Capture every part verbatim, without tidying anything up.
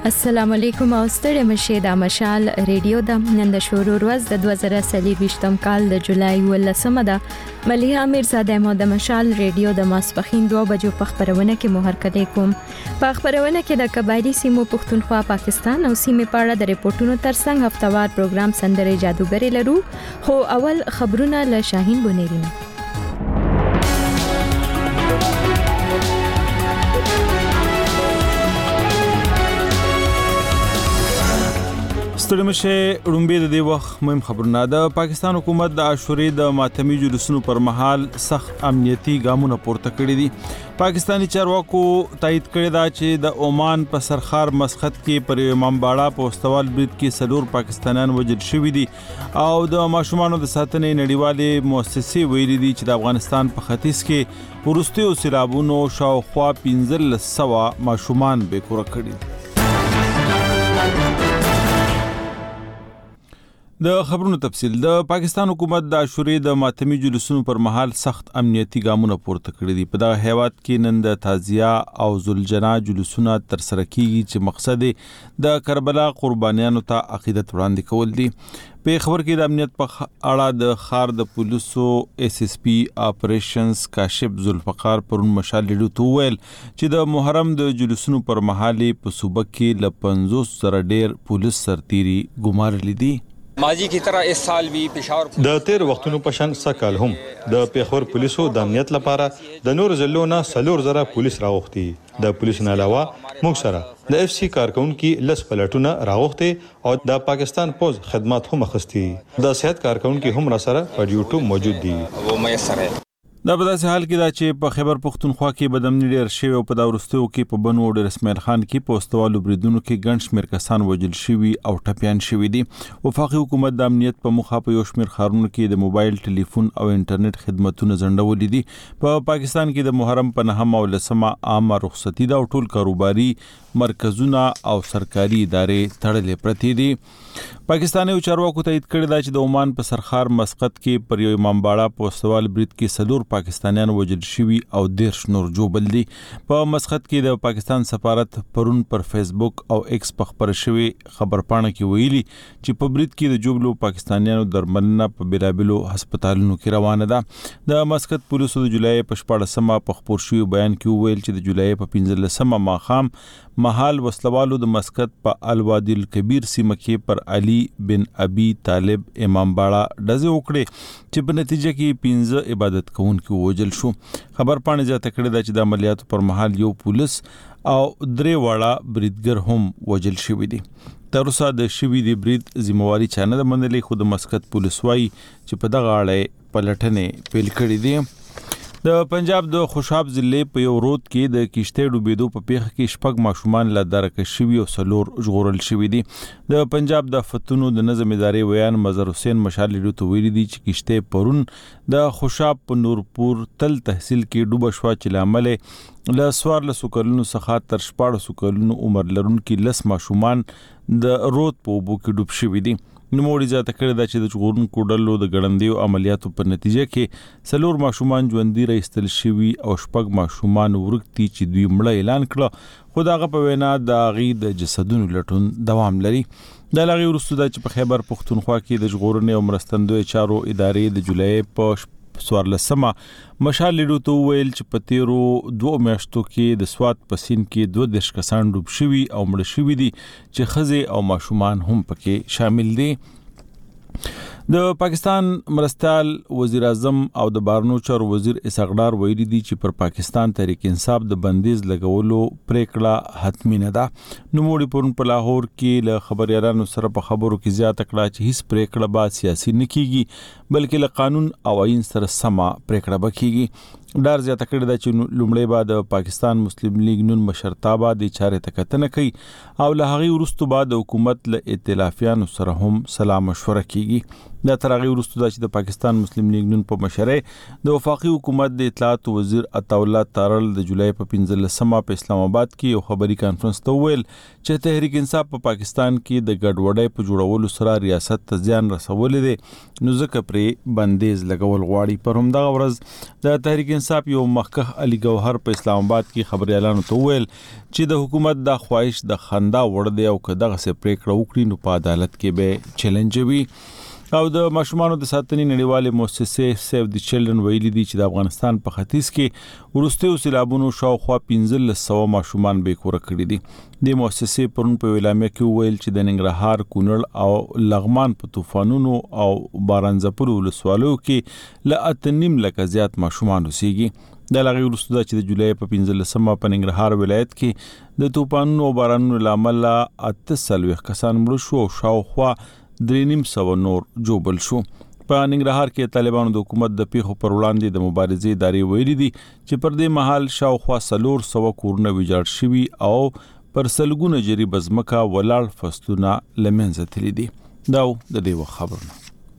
السلام علیکم او ستړي مشه د مشال ریډیو د نن د شروع ورځ د دوه زره څلور کال د جولای ولسمه ده مليحه میرزاده مو د مشال ریډیو د ماسپخین دوه بجو په خبرونه کې محرکته کوم په خبرونه کې د قبایلی سیمو پښتونخوا پاکستان او سیمه پاړه د ریپورتونو ترڅنګ هفتوار پروګرام سندره جادوګری لرو خو اول خبرونه له شاهین بونیری. ستړي مشه رومبه د دې وخت مهم خبرونه ده. پاکستان حکومت د عاشورې د ماتمي جلوسونو پر مهال سخت امنیتي ګامونه پورته کړي دي. پاکستانی چارواکو تایید کړی دا چې د عمان په سرخار مسقط کې پر امام باړه په استوال برید کې سلور پاکستانیان وژل شوي دي او د ماشومانو د ساتنې نړیوالې مؤسسې ویلي دي چې د افغانستان په ختیځ کې ورستیو سیلابونو شاوخوا پنځلس سوه ماشومان بې کوره کړي. د خبرونو تفصیل. د پاکستان حکومت د عاشورې د ماتمي جلوسونو پر مهال سخت امنیتي ګامونه پورته کړي دي. په دغه هیواد کې نن د تعزیه او ذوالجنا جلوسونه تر سره کیږي چې مقصد د کربلا قربانیانو ته عقیدت وړاندې کول دي. په خبر کې د امنیت په اړه د خار د پولیسو اس اس پی اپریشنز کاشف ذوالفقار پرون مشال لیډو تو ویل چې د محرم د جلوسونو پر مهال په صوبه کې ل پنځوس سره ډیر پولیس سرتيري ګمارل دي. ماضی کی طرح اس سال بھی پېښور د تیر وختونو په شان سکهال هم د پېښور پولیسو د امنیت لپاره د نور ضلعو نه سلور زره پولیس راغوښتي. د پولیسو نه علاوه موږ سره د اف سی کارکونکو لس پلټونه راغوښتي او د پاکستان پوز خدمات هم اخستي. د صحت کارکونکو هم را سره په ډیوټو موجود دي. وہ میسر ہے. دا په داسې حال کې دا چې په خیبر پښتونخوا کې بدامني ډېر شوی او په دا وروستیو کې په بنو ډېر اسماعیل خان کې په استوالو بریدونو کې ګڼ شمېر کسان وژل شوي او ټپیان شوي دي. وفاقي حکومت د امنیت په موخه په یو شمېر ښارونو کې د موبایل ټلیفون او انټرنیټ خدماتونه ځنډولي دي. په پاکستان کې د محرم په نهم او لسمه عامه رخصتي ده او ټول کاروباري مرکزونه او سرکاري ادارې تړلې پرتې دي. پاکستاني چارواکو تایید کړی دا چې د عمان په سرخار مسقط کې پر یو امام باړه په استوال برید کې سلور پاکستانیان وژل شوي او دیرش نور جوبل دي. په مسقط کې د پاکستان سفارت پرون پر فیسبوک او ایکس په خبر شوی خبرپاڼه کې ویلي چې په برید کې د جوبلو پاکستانیانو درملنه په بیلابلو هسپتالونو کې روانه ده. د مسقط پولیسو د جولای په شپاړسمه په خبر شوی بیان کې ویل چې د جولای په پنځلسمه ماښام مهال وسلوالو د مسقط په الوادي الکبیر سیمه کې پر علي بن ابي طالب امام باړه ډزې وکړې چې په نتیجه کې پنځه عبادت کوونکي وژل شو. خبرپاڼه زیاته کړې ده چې د عملیاتو پر مهال یو پولیس او درې واړه بریدګر هم وژل شوي دي. تر اوسه د شوي دی برید ذمہواری چا نه ده منلې خو د مسقط پولیس وایي چې په دغه اړه پلټنې پیل کړې دي. د پنجاب د خوشاب ضلع په یو رود کې د کشته ډوبېدو په پیښه کې شپږ ماشومان لا درکه شوي او سلور ژغورل شوي دي. د پنجاب د فتونو د نظم ادارې ویان مظهر حسین مشال لیډو ته ویلي دي چې کشته پرون د خوشاب په نورپور تل تحصیل کې ډوبه شوه چې لامل له څوارلسو کلونو څخه تر شپاړسو کلونو عمر لرونکي لس ماشومان د رود په اوبو کې ډوب شوي دي. نوموړي زیاته کړې ده چې د ژغورونکو ډلو د ګړندیو عملیاتو په نتیجه کې سلور ماشومان ژوندي راایستل شوي او شپږ ماشومان ورک دي چې دوی مړه اعلان کړه خو د هغه په وینا د هغې د جسدونو لټون دوام لري. د هغې وروسته ده چې په خیبر پښتونخوا کې د ژغورنې او مرستندویه چارو ادارې د جولای په څوارلسمه مشال لیډو ته وویل چې په تیرو دوه میاشتو کې د سوات په سیند کې دوه دېرش کسان ډوب شوي او مړه شوي دي چې ښځې او ماشومان هم پکې شامل دي. د پاکستان مرستیال وزیر اعظم او د بهرنیو چارو وزیر اسحاق ویلي دي چې پر پاکستان تحریک انصاف د بندیز لګولو پریکړه حتمی نه ده. نوموړي پرون په لاهور کې له خبريالانو سره په خبرو کې زیاته کړه چې هیڅ پریکړه به سیاسي نه کیږي بلکې له قانون او آئین سره سمه پریکړه به کیږي. ډار زیاته کړی ده چې لومړی به د پاکستان مسلم لیگ نون مشرتابه د چارې ته کتنه کوي او له هغې وروسته به د حکومت له ائتلافیانو سره هم سلا مشوره کیږي. دا تر هغې وروسته ده چې د پاکستان مسلم لیگ نون په مشرۍ د وفاقي حکومت د اطلاعات وزیر عطاالله تارړ د جولای په پنځلسمه په اسلام آباد کې یو خبري کانفرنس ته وویل چې تحریک انصاف په پاکستان کې د ګډوډۍ په جوړولو سره ریاست ته زیان رسولی دی نو ځکه پرې بندیز لګول غواړي. پر همدغه ورځ د تحریک انصاف یو مخکخ علي ګوهر په اسلام آباد کې خبريالانو ته ویل چې د حکومت د خواهش د خندا وړ دی او که دغه څه پریکړه وکړي نو په عدالت کې به چیلنج وي. او د ماشومانو د ساتنې نړیوالې مؤسسې سیو د چلډرن ویلي دي چې د افغانستان په ختیځ کې وروستیو سیلابونو شاوخوا پنځلس سوه ماشومان بې کوره کړي دي. د مؤسسې پرون په اعلامیه کې وویل چې د ننګرهار، کونړ او لغمان په طوفانونو او باران ځپلو ولسوالیو کې له اته نیم لکه زیات ماشومان اوسېږي. د لغې وروسته چې د جولای په پنځلسمه په ننګرهار ولایت کې د طوفانونو او بارانونو له امله اته څلوېښت کسان مړه شو او شاوخوا درې نیم سوه نور جوبل شو. په ننګرهار کې طالبانو د حکومت د پیښو پر وړاندې د مبارزې ادارې ویلي دي چې پر دې مهال شاوخوا څلور سوه کورونه ویجاړ شوي او پر سلګونه جریبه ځمکه ولاړ فصلونه له منځه تللي دي. دا د دې وخت خبرونه.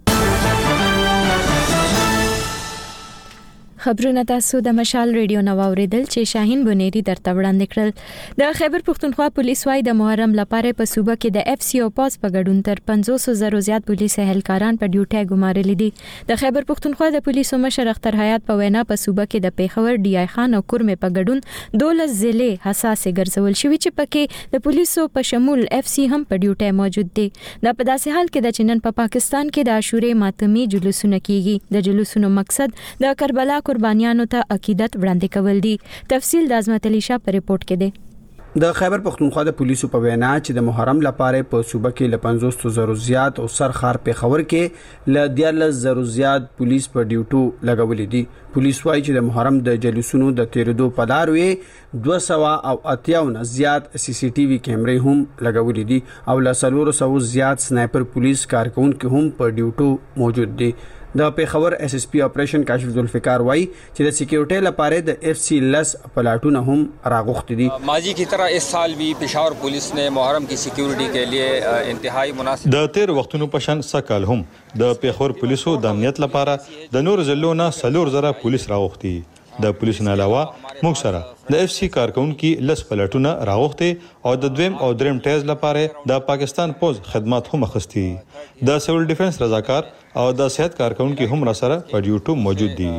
خبرونه تاسو د مشال ریډیو نو اوریدل چې شاهین بنيري درته وړاندې کړل. د خیبر پختونخوا پولیس وايي د محرم لپاره په صوبه کې د اف سی او پاس په ګډون تر پنځوس زره زیات پولیس اهلکاران په ډیوټي ګمارلي دي. د خیبر پختونخوا د پولیسو مشر اختر حیات په وینا په صوبه کې د پیښور ډي آی خان او کورمه په ګډون دولس ضلع حساس ګرځول شوی چې پکې د پولیسو په شمول اف سی هم په ډیوټي موجود دي. دا په داسې حال کې د چنن په پا پاکستان کې د عاشورې ماتمي جلوسونه کیږي. د جلوسونو مقصد د کربلا قربانیانو ته عقیدت وړاندې کول دي. تفصیل د عظمت علي شاه په ریپورت کې دی. د خیبر پختونخوا د پولیسو په وینا چې د محرم لپاره په صوبه کې ل پنځوس زره زیات او سرخار په خبر کې ل دیارلس زره زیات پولیس په ډیوټو لګولې دي. پولیس وايي چې د محرم د جلوسونو د تیرېدو په لار وي دوه سوه او اتیا زیات سی سی ټي وي کیمرې هم لګولې دي او ل څلور سوه زیات سنایپر پولیس کارکونکو هم په ډیوټو موجود دي. د پیښور اس اس پی اپریشن کاشف ذوالفقار وای چې د سکیورټي لپاره د اف سی لس پلاټونه هم راغوښتي دي. ماضی کی طرح اس سال بھی پشاور پولیس نے محرم کی سکیورٹی کے لیے انتہائی مناسب د تیر وختونو په شان سکل هم د پیښور پولیسو د امنیت لپاره د نور ضلعو نه څلور زره پولیس راغوښتي. د پولیس نه علاوه موږ سره د اف سی کارکونکو لس پلاټونه راغوښتي او د دویم او دریم ټیز لپاره د پاکستان پوز خدمات هم اخستي. د سیول ډیفنس رضاکار او د صحت کارکونکو هم را سره په ډیوټو موجود دي.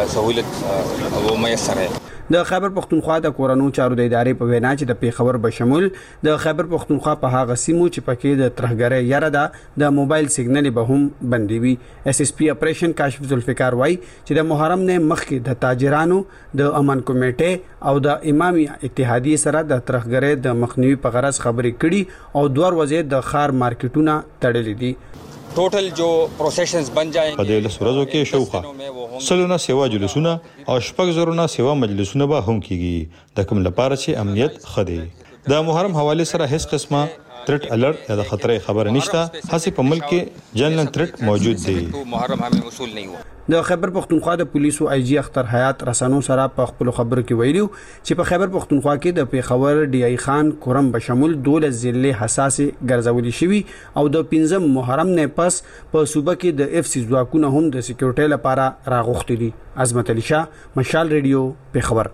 سہولت وہ میسر ہے. د خیبر پختونخوا د کورونو چارو د ادارې په وینا چې د پیښور بشمول د خیبر پختونخوا په هغه سیمو چې پکې د ترهګرۍ یاره ده د موبایل سیګنل به هم بندي وي. اس اس پی اپریشن کاشف ذوالفقار وای چې د محرم نه مخکې د تاجرانو د امن کمیټې او د امامي اتحادیه سره د ترهګرۍ د مخنیوي په غرض خبرې کړي او دوه ورځې د خار مارکیټونه تړلې دي. ټوټل جو پروسیشنز بن جائیں په دې لسورزو کې شوخه سلونه سیوا جلوسونه او شپږ زرونه سیوا مجلسونه به هم کیږي. د کوم لپاره چې امنیت خدي د محرم حواله سره هیڅ قسمه ترټ الرټ یا د خطرې خبر نشته. هڅه په ملک کې جنرال ترټ موجود دی. محرم همې وصول نه هوا. د خیبر پختونخوا د پولیسو آی جی اختر حیات رسانو سره په خپل خبرو کې ویلو چې په خیبر پختونخوا کې د پیښور ډي آی خان کورم بشمول دولس ضلع حساس ګرځولي شوی او د پنځم محرم نه پس په صوبه کې د اف سی ځواکونه هم د سکیورټي لپاره راغوښتي دي. عظمت علي شاه، مشال ریډیو، پیښور.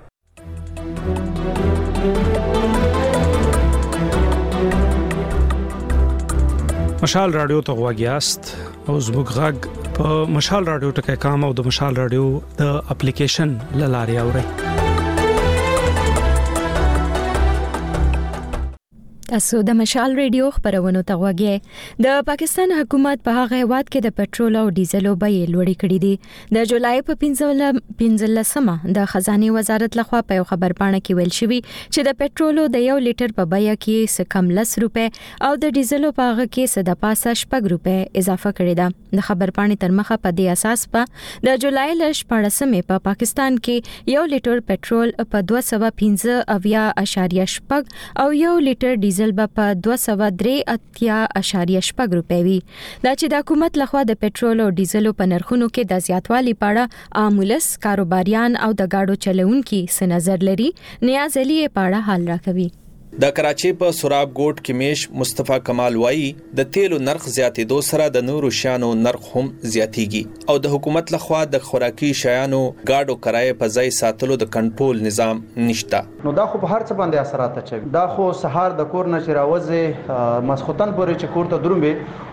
مشال رادیو ته غواګیاست او زموږ غږ په مشال رادیو ټکي کام او د مشال رادیو د اپلیکیشن لاري اوري. تاسو د مشال ریډیو خبرونه ته غواګئ. د پاکستان حکومت په هغه هیواد کې د پټرول او ډیزلو بیې لوړې کړې دي. د جولای په پنځلسمه د خزانه وزارت لخوا په خبر پاڼه کې ویل شوی چې د پټرولو د یو لیټر په بیه کې څه کم لس روپے او د ډیزلو په هغه کې څه د پاسه شپږ روپے اضافه کړې ده. د خبر پاڼې تر مخه په دې اساس په د جولای ل شپږمه په پاکستان کې یو لیټر پټرول په دوه سوه پنځه اویا اشاریه شپږ او یو لیټر ډیزل په دوه سوه درې اتیا اشاریه شپږ روپے وي. دا چې د حکومت لخوا د پټرول او ډیزلو په نرخونو کې د زیاتوالي په اړه عامولس کاروباریان او د گاډو چلوونکو څه نظر لري. نیاز علي په اړه حال راکوي. د کراچۍ په سوراب ګوټ کې میش مصطفی کمال وایي د تیلو نرخ زیاتېدو سره د نورو شیانو نرخ هم زیاتېږي او د حکومت لخوا د خوراکي شیانو گاډو کرایه په ځای ساتلو د کنټرول نظام نشته. نو دا خو په هر څه باندې اثرات اچوي. دا خو سهار د کور نه چې راوځي مسخوتن پورې چې کور ته درومې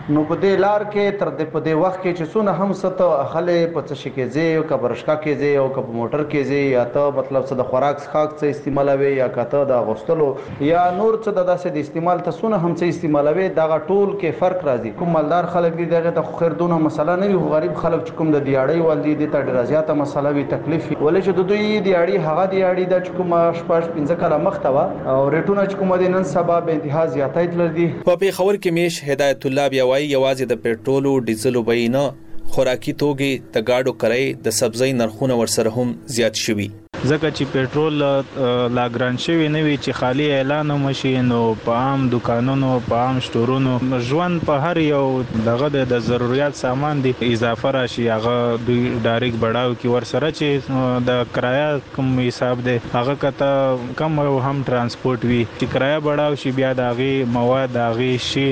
نو په دې لار کې تر دې په دې وخت کې چې څونه هم ست اخلې په څه شي کې زی او کبرشکا کې زی او کپ موټر کې زی یا ته مطلب څه د خوراک څخه څه استعمالوي یا کته د غوستلو یا نور څه د داسې د استعمال ته څونه هم څه استعمالوي دا ټول کې فرق راځي. کوم مالدار خلک دي دغه ته خیر دونه مسله نه وي، غریب خلک چې کوم د دیاړي والدي دي ته ډیره زیاته مسله وي تکلیف ولې چې د دوی دیاړي هغه دیاړي د کوم شپږ پنځه کاله مخته او ریټونه چې کوم د نن سبا به انتها زیاتای تل دي. په پیښور کې میش هدایت الله بیا وايي یوازې د پېټرول او ډیزل وبینه خوراکي توګه د گاډو کرای د سبزی نرخونه ورسره هم زیات شوي. ځکه چې پېټرول لا ګران شوی نه وي چې خالی اعلان وشي نو په عام دکانونو په عام سٹورونو ژوند په هر یو دغه د ضرورت سامان دی اضافه راشي هغه دوی ډایرک بڑاو کې ورسره چې د کرایه کوم حساب دی هغه کته کم هم ترانسپورت وي چې کرایه بڑاو شي بیا دغه مواد دغه شي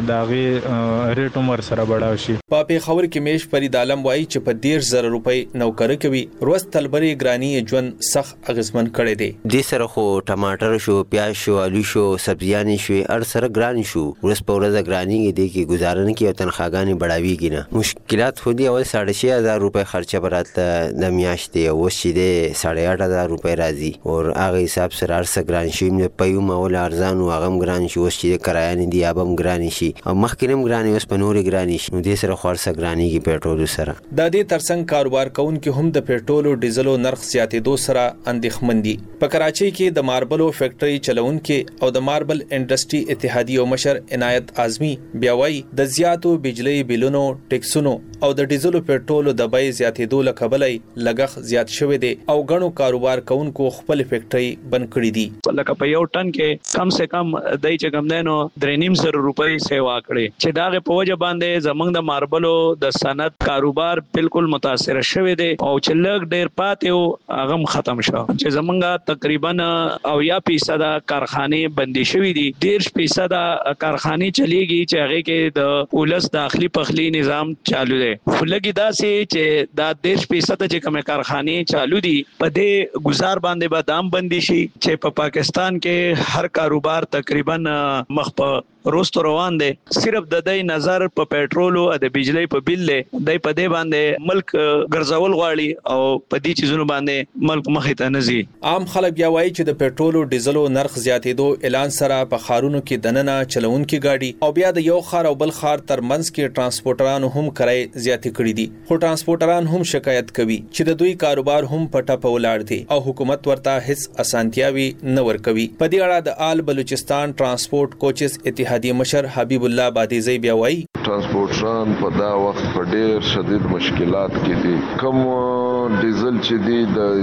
دغه ریټ عمر سره بڑاو شي. په پیښور کې میش فرید عالم وایي چې په ډیر زره روپۍ نوکر کوي روز تلبري ګرانی ژوند سخ اغیزمن کړي دي. د سره خو ټماټر شو پیاز شو آلو شو سبزیانی شو ار سره ګران شو ورس په ورځ ګرانی کې دي کې گزارن کې او تنخواګانی بڑاویږي نه مشکلات خو دی اول ساڑھے چھ ہزار روپے خرچه برات د میاشتې او شې د ساڑھے آٹھ ہزار روپے راځي او هغه حساب سره ار سره ګران شي نه پيو مول ارزان او هغه ګران شي او چې کرایه نه دی ابم ګران شي او مخکینم ګران اوس په نوري ګران شي نو د سره خور سره ګرانی کې پېټرول سره د دې ترڅنګ کاروبار کوونکو هم د پېټرول او ډیزل نرخ زیاتېدو سره اندېښمن دي. په کراچۍ کې د ماربلو فیکټري چلونکو او د ماربل انډستری اتحادیو مشر عنایت اعظمي بیا وايي د زیاتو بجلی بلونو ټیکسونو او د ډیزل او پېټرول د بیې زیاتېدو له کبلې لګښ زیات شوی دی او غنو کاروبار کوونکو خپل فیکټري بند کړې دي. لکه په یو ټن کې کم سے کم دای چې کم دینو درې نیم سر روپۍ سیوا کړي چې داغه په وجه باندې زمنګ د ماربلو د صنعت کاروبار بالکل متاثر شوی دی او چې لګ ډیر پاتې او هغه ختم شو چې زمونږه تقریبا او یا فیصد کارخانه بندي شوې دي ډیر فیصد کارخانه چلیږي چې هغه کې د پولیس داخلي پخلی نظام چالو دی فلګي دا سي چې دا ډیر فیصد چې کوم کارخانه چالو دي په دې گزار باندې به دام بندي شي چې په پا پاکستان کې هر کاروبار تقریبا مخ په روست روان دي صرف د دې نظر په پېټرول او د بجلی په بل له دای په دې باندې ملک ګرځول غواړي او په دې چیزونو باندې ملک مخې ته نزي. عام خلک بیا وایي چې د پېټرول او ډیزل نرخ زیاتېدو اعلان سره په خارونو کې دننه چلونکو گاډي او بیا د یو خار او بل خار ترمنځ کې ترانسپورټرانو هم کرای زیاتې کړې دي خو ترانسپورټران هم شکایت کوي چې د دوی کاروبار هم پټه په ولاړ دي او حکومت ورته هیڅ اسانتیاوي نه ورکوي. په دې اړه د آل بلوچستان ترانسپورت کوچز اتحاد دی مشر حبیب الله بادیزی بیا وایي ترانسپورټران په دا وخت په ډېر شدید مشکلات کې دي. کوم ډیزل چې دی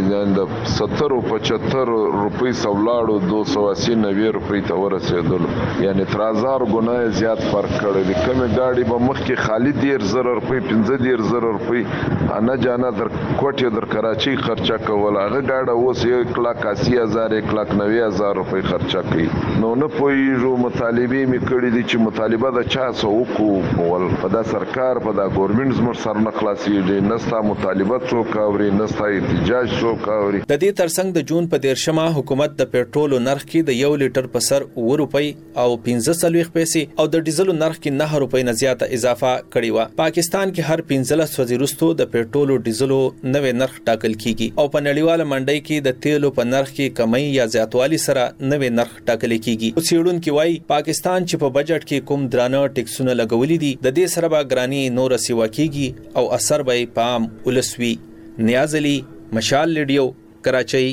د ستر او پچهتر روپۍ سولاړو دو سو اسی نوي روپۍ ته ورسېدل یعنی تر هزار ګونه زیات فرق کړی دی. کوم گاډي په مخ کې خالی ډیر زره روپۍ پنځه ډیر زره روپۍ انا جانا در کوټه در کراچۍ خرچه کول هغه گاډه اوس یک لاک اسی هزار یک لاک نوي هزار روپۍ خرچه کوي. نو نه پوهیږو مطالبه می کړی دي چې مطالبه د چا څو وکړو ول په دا سرکار په دا ګورنمنت زموږ سر نه خلاصيږي نستا مطالبه څوک اوري نستا احتجاج څوک اوري. د دې ترڅنګ د جون په دیرشمه حکومت د پېټرول نرخ کې د یو لیټر په سر و روپۍ او پنځه سلويخ پیسې او د ډیزل نرخ کې نه روپۍ نه زیاته اضافه کړې و. پاکستان کې هر پنځلس ورځې وروسته د پېټرول او ډیزل نوې نرخ ټاکل کیږي او په نړیواله منډۍ کې د تیلو په نرخ کې کمی یا زیاتوالی سره نوې نرخ ټاکل کیږي. څېړونکو وايي پاکستان چې په بجټ کې کوم درانه ټیکسونه لګولې دي د دې سره به ګرانی نور سیوا کیږي او اثر به پام ولسوي. نیاز علي مشال ریډیو کراچۍ.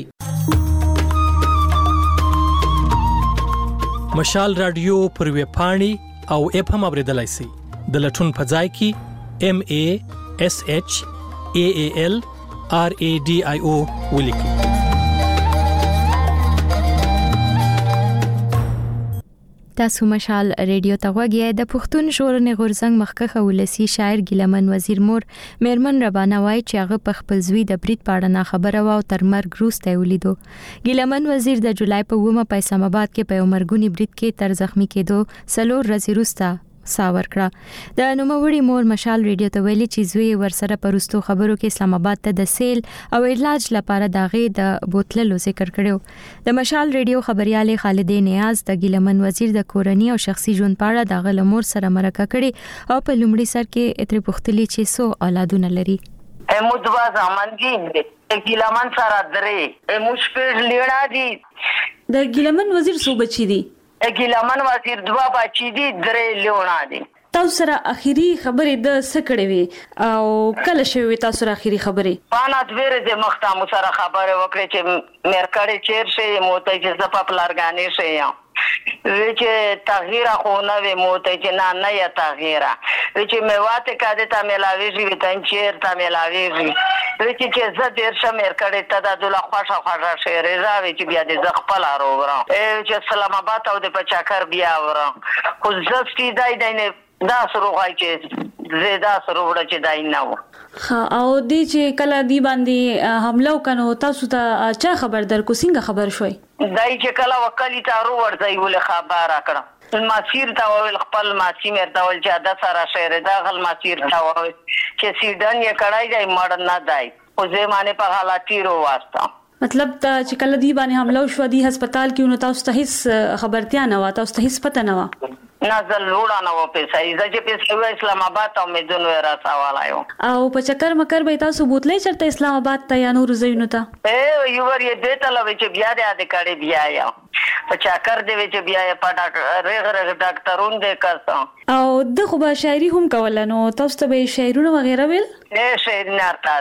مشال رادیو پر ویب پاڼې او اپ هم اوریدلای شئ د لټون په ځای کې ام ا اس اچ ا ا ال ار ا ډي آی او ولیکئ. تاسو مشال ریډیو ته غوږی د پښتون ژغورنې غورځنګ مخکخه ولسی شاعر ګیلمن وزیر مور میرمن ربانه وای چې هغه په خپل زوی د برید پاړه نه خبره و او تر مرګ وروسته ولیدو. ګیلمن وزیر د جولای په اومه په اسلام آباد کې په مرګونی برید کې تر زخمی کېدو څلور ورځې وروسته ساور کړه. د نوموړي مور مشال ریډیو ته ویلي چې زوی ورسره پرستو خبرو کې اسلام آباد ته د سیل او علاج لپاره داغه د بوتللو ذکر کړو. د مشال ریډیو خبريال خالدې نیاز د ګیلمن وزیر د کورنۍ او شخصي ژوند په اړه داغه لمور سره مرکه کړي او په لومړي سر کې اترې پختلی چې سو اولادونه لري. مدوا زمانګین د ګیلمن سره درې مشپیر لیړا دي. د ګیلمن وزیر سو بچی دي. د ګیلمن وزیر دوا بچی دي درې لیړا دي. تاسو سره اخیری خبرې د سکړې وي او کله شوی تاسو سره اخیری خبرې؟ پانا دویره د مختامو سره خبره وکړه چې مرکړې چیر شي موته چې زپا پلارګانې شي یا چې تغییر خو نه وي موته چې نه نه یا تغییر چې میواته کده تا ملاوي شي وتن چیر تا ملاوي شي چې چې زه ډیر شم مرکړې ته د دوله خوښه خوښه شي راوي چې بیا د خپل اروغرا چې اسلام آباد او د پچاکر بیا ورا خو زستی دای دای دا سروغای چې زیاده سروړه چې دای نه و. او دې چې کله دی باندې حمله وکړو تاسو ته چا خبر در کو څنګه خبر شوي؟ دای چې کله وکالي تارو ورځي ول خبر راکړه ماسیر تا ول خپل ماسی مرته ول چې دا سره شهر دا غل ماسیر تا ول چې سیډن یې کړای دی مړ نه دی او زه معنی په حالاتي رو واسطه مطلب دا چې کله دی باندې حمله وشو دی هسپتال کې نو تاسو ته هیڅ خبرتیا نه و تاسو ته هیڅ پته نه و؟ نازل لوړا نه و پیسې چې پیسې اسلام آباد ته مدون ورا سوالایو او په چکر مکر به تاسو بوتلې چرته اسلام آباد ته یا نور زینو ته اے یو ور یې دته لوي چې بیا دې کړي بیا یا په چکر دې چې بیا په ډاکټر رغ رغ ډاکټرون دې کاسه او د خو به شاعري هم کولنو تاسو ته به شعرونه وغیرہ ویل؟ اے شعر نه تا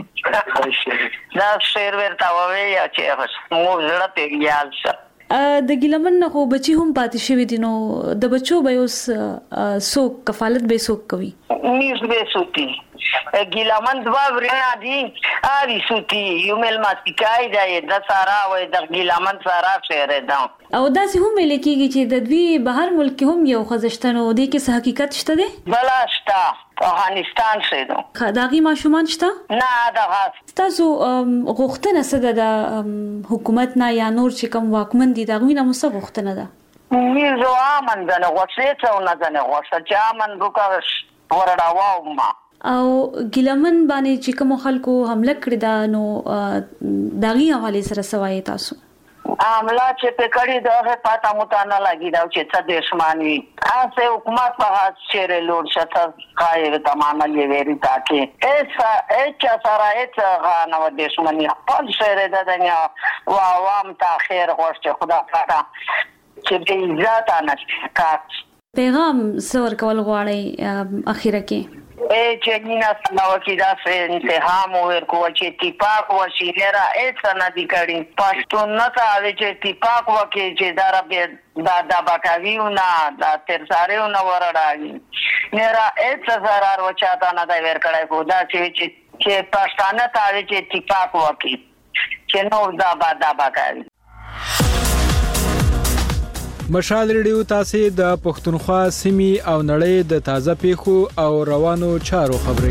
ویل دا شعر ورته وی یا چې مو زړه ته یاد شه. د ګیلمن نه خو بچي هم پاتې شوی دي نو د بچو به اوس سو کفالت به سو کوي نیس به سوتی ګیلمن دوا ورنا دي اوی سوتی یو مل ماتیکای دی د سارا وای د ګیلمن سارا شهر دا او دا سه هم لیکيږي چې د دوی بهر ملک هم یو خزشتنو دي کې څه حقیقت شته دي؟ بلا شته افغانستان شه دو خداغي ماشومان شته؟ نه دا تاسو غوښتنه څه د حکومت نه یا نور چې کوم واکمن دي دا غوینه مو څه غوښتنه ده؟ میزو امن دنه غوښته څه نه دنه غوښته چې امن وکړش ورډاو ما او ګیلمن باندې چې کوم خلکو حمله کړی دا نو داغي حواله سره سوای تاسو عامله چې په کړي دغه پاته متانه لګی دا چې څه دښمنی اسه حکومت په هات شهر لور شته قایې تمامه لوي تاکي ایسا اچ سره اچ غانه و دښمنی خپل شهر د دنیا او عوام ته خیر غوښته خدا پاکه چې دې عزت انه کا پیغام سور کول غواړي اخیره کې اے چنینا سناو کی دا سے انتهام ورکو چې اتفاق وشي نه اېڅ نه دي کړي پښتون نه تا چې اتفاق وکي چې دا رب دا دا باکاویو نه دا تر سارهو نه ورډاږي نه اېڅ zarar وچاته نه دا ور کړای کو دا چې چې پښتانه تا چې اتفاق وکي چې نو دا با دا باکاوی مشال ریډیو تاسو د پښتونخوا سیمې او نړۍ د تازه پیښو او روانو چارو خبري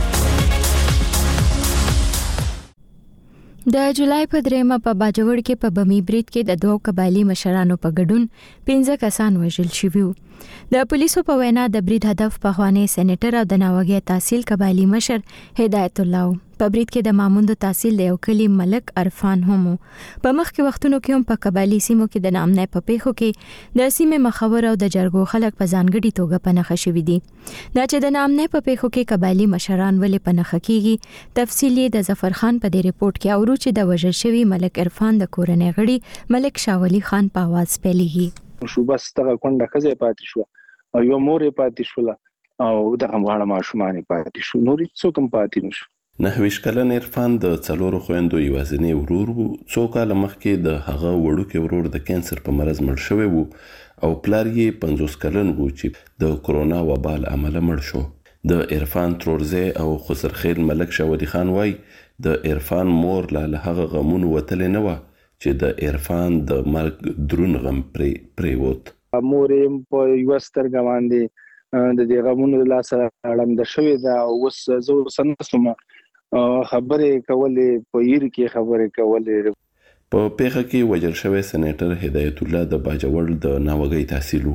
د جولای په دریمه په باجوړ کې په بمی بریټ کې د دوه قبایلی مشرانو په ګډون پنځه کسان وژل شوي وو. د پولیسو په وینا د بریټ هدف په خواني سېنیټر او د ناوګي تحصیل قبایلی مشر هدایت الله په بریټ کې د ماموند تحصیل د یو کلی ملک عرفان هم په مخ کې وختونو کې هم په قبایلی سیمو کې د نامنه په پیښو کې د سیمه مخور او د جرګو خلک په ځانګړي توګه پنهخ شوي دي. دا چې د نامنه په پیښو کې قبایلی مشران ولې پنهخ کیږي تفصیلی د ظفر خان په دې ریپورت کې اورو چې د وژل شوی ملک عرفان د کورنۍ غړي ملک شاولی خان په आवाज پیلېږي. شو بس تغه کونډه خزه پاتې شو او یو مور پاتې شو او دغه غواړه ماشومان پاتې شو نور څوک هم پاتې نشو. نهویش کلن عرفان د څلورو خويندو یوازینی ورور وو. څو کال مخکې د هغه وړوکی ورور د کانسر په مرز مړ شوی وو او پلار یې پنځوس کلن وو چې د کورونا وبا له امله مړ شو. د عرفان ترورزه او خسرخیل ملک شاودی خان وای د عرفان مور له هغه غمون وتل نه و چې د عرفان د مرګ درون غم پرې پریوت. مورم په یو سترګ باندې د دې غمونو له سره اړم د شوی دا اوس زو سنسم خبرې کولې په ییر کې خبرې کولې. په پیښه کې وژل شوی سېنیټر هدایت الله د باجوړ د ناوګي تحصیل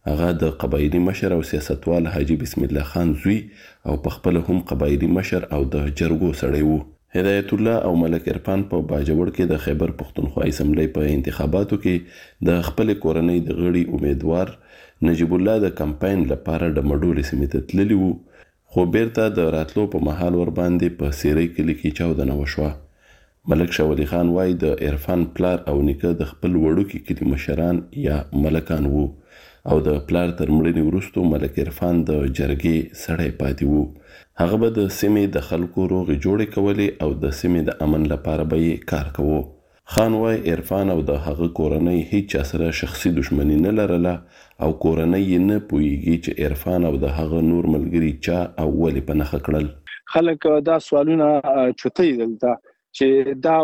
هغه د قبایلی مشر او سیاستوال حاجی بسم الله خان زوی او په خپل هم قبایلی مشر او د جرګو سړی وو. هدایت الله او ملک عرفان په باجوړ کې د خیبر پښتونخوا اسمبلی په انتخاباتو کې د خپل کورنۍ د غړي امیدوار نجیب الله د کمپاین لپاره د مډول سیمه ته تللی وو، خو بیرته د راتلو په محل ور باندې په سیری کلی کې چاودنه وشوه. ملک شاولی خان وای د عرفان پلار او نیکه د خپل وړوکي کلی مشران یا ملکان وو او د پلار تر مړینې وروسته ملک عرفان د جرګې سړی پاتې وو. هغه به د سیمې د خلکو روغې جوړې کولې او د سیمې د امن لپاره به یې کار کوو. خان وای عرفان او د هغه کورنۍ هیڅ چا سره شخصي دښمني نه لرله او کورنۍ یې نه پوهیږي چې عرفان او د هغه نور ملګري چا او ولې په نښه کړل. خلک دا سوالونه چوتې دلته چې دا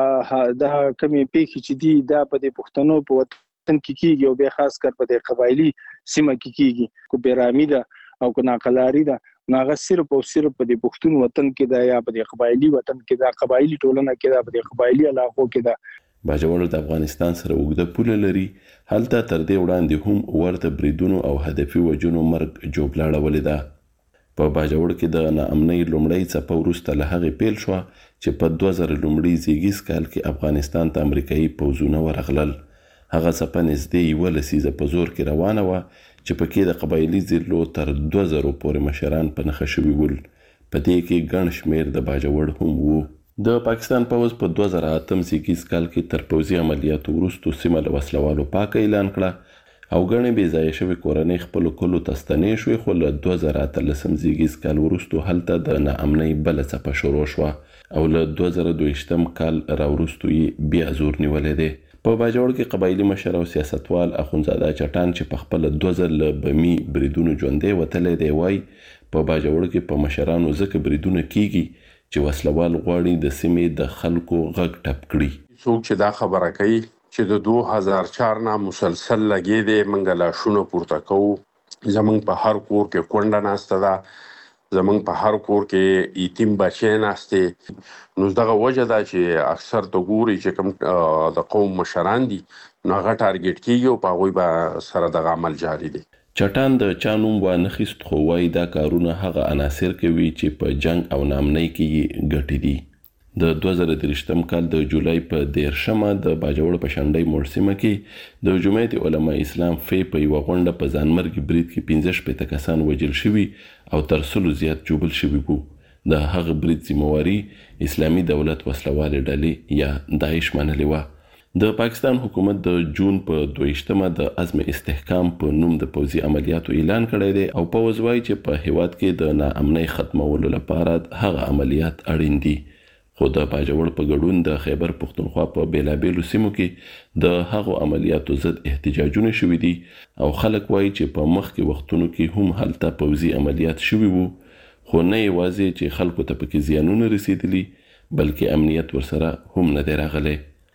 دا کمی پیښې چې دي دا په د پښتنو په وطن کې کیږي او به خاص کر په د قبایلی سیمه کې کیږي، کو بیرامي ده او کو ناقلاری ده، ناغه صرف او صرف په د پښتون وطن کې ده یا په د قبایلی وطن کې ده، قبایلی ټولنه کې ده، په د قبایلی علاقو کې ده. باجوړ د افغانستان سره اوږده پوله لري، هلته تر دې وړاندې هم ورته بریدونو او هدفي وجونو مرګ جوړلاړولې ده. په باجوړ کې د ناامنۍ لومړی څپه وروسته له هغې پیل شوه چې په دوه زره لومړي زیږیز کال کې افغانستان ته امریکایي پوځونه ورغلل. هغه څپه نږدې یوه لسیزه په زور کې روانه وه چې پکې د قبایلي ضلعو تر دوه زرو پورې مشران په نښه شوي ول. په دې کې ګڼ شمېر د باجوړ هم وو. د پاکستان پوځ په دوه زره اتم زیږیز کال کې تر پوځي عملیاتو وروسته سیمه له وسلوالو پاکه اعلان کړه او ګڼې بې ځایه شوې کورنۍ خپلو کلو ته ستنې شوې، خو له دوه زره اتلسم زیږیز کال وروسته هلته د ناامنۍ بله څپه شروع شوه او له دوه زره دویشتم کال راوروسته یې بیا زور نیولی دی. په باجوړ کې قبایلي مشر او سیاستوال اخندزاده چټان چې په خپله دوه ځل له بمي بریدونو ژوندی وتلی دی وایي په باجوړ کې په مشرانو ځکه بریدونه کیږي چې وسلوال غواړي د سیمې د خلکو غږ ټپ کړي. څوک چې دا خبره کوي چې د دوه هزار چار نه مسلسل لګې دی، موږ لاشونه پورته کوو، زموږ په هر کور کې کونډه ناسته ده، زموږ په هر کور کې یتیم بچی ناستې. نو دغه وجه ده چې اکثر ته ګوري چې کوم د قوم مشران دي نو هغه ټارګټ کیږي او په هغوی به سره دغه عمل جاري دی. چټان د چا نوم وانخیست، خو وایي دا کارونه هغه عناصر کوي چې په جنگ او ناامنۍ کې یې ګټې دي. د دوه زره دریشتم کال د جولای په دیرشمه د باجوړ په شنډۍ موړ سیمه کې د جمعیت علما اسلام فی په یوه غونډه په ځانمرګي برید کې پنځه شپېته کسان وژل شوي او تر سلو زیات ژوبل شوي وو. د هغه برید ذمهواري اسلامي دولت وسلوالې ډلې یا داعش منلې وه. د پاکستان حکومت د جون په دویشتمه د عزم استحکام په نوم د پوځي عملیاتو اعلان کړی دی او پوځ وایي چې په هیواد کې د ناامنۍ ختمولو لپاره هغه عملیات اړین دي. خو د باجوړ په ګډون د خیبر پښتونخوا په بیلابیلو سیمو کې د هغو عملیاتو ضد احتجاجونه شوي دي او خلک وایي چې په مخکې وختونو کې هم هلته پوځي عملیات شوي وو، خو نه یوازې چې خلکو ته پکې زیانونه رسیدلي بلکې امنیت ورسره هم نه دی راغلی.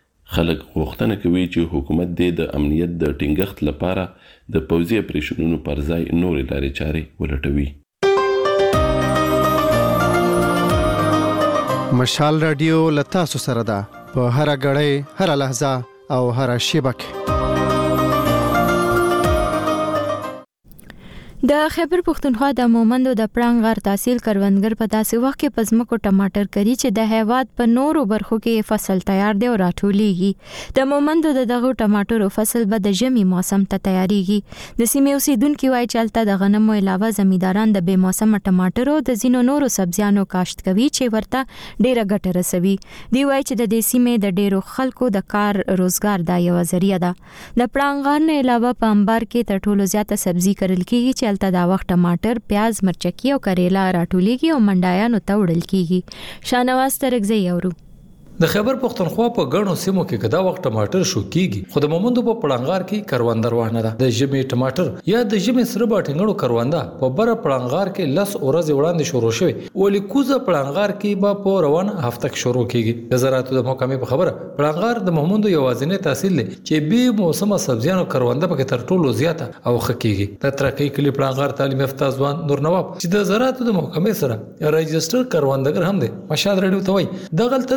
خلک غوښتنه کوي چې حکومت دې د امنیت د ټینګښت لپاره د پوځي اپریشنونو پر ځای نورې لارې چارې ولټوي. مشال رادیو لتاسو سره ده په هر غړې هر لحظه او هر شیبه کې. د خیبر پښتونخوا د مومندو د پړانګ غر تحصیل کروندګر په داسې وخت کې پزمکو ټماټر کری چې د هیواد په نورو برخو کې فصل تیار دی او راټولیږي. د مومندو د دغه ټماټرو فصل به د ژمي موسم ته تیاریږي. د سیمې اوسیدونکو وایي چې الته د غنمو علاوه زمینداران د بې موسمه ټماټرو د زینو نورو سبزیانو کاشت کوي چې ورته ډیره ګټه رسوي. دی وایي چې د دې سیمې د ډیرو خلکو د کار روزګار دا یو ذریعہ ده. د پړانګ غر نه علاوه په انبار کې تر ټولو زیاته سبزي کرل کیږي چې الته دا وخت ټماټر، پیاز، مرچکی او کریلا راټولیږي او منډایانو ته وړل کیږي. شانواز ترګزی اورو. د خیبر پښتونخوا په ګڼو سیمو کې کدا وخت ټماټر شو کیږي، خو د مومندو په پړانګار کې کروندګر وانه ده. د ژمي ټماټر یا د ژمي سره باټنګړو کرونده په بره پړانګار کې لس ورځې وړاندې شروع شوی، ولې کوزه پړانګار کې به په روان هفته کې شروع کیږي. د زراعتو د محکمې په خبره پړانګار د مومندو یوازینی تحصیل دی چې به موسمه سبزیانو کرونده پکې تر ټولو زیاته او خکېږي. د ترکیه کلی پړانګار تعلیم یافته ځوان نور نواب چې د زراعتو د محکمې سره رجستر کروندګر هم دی، مشال رډیو ته وایي دغلته د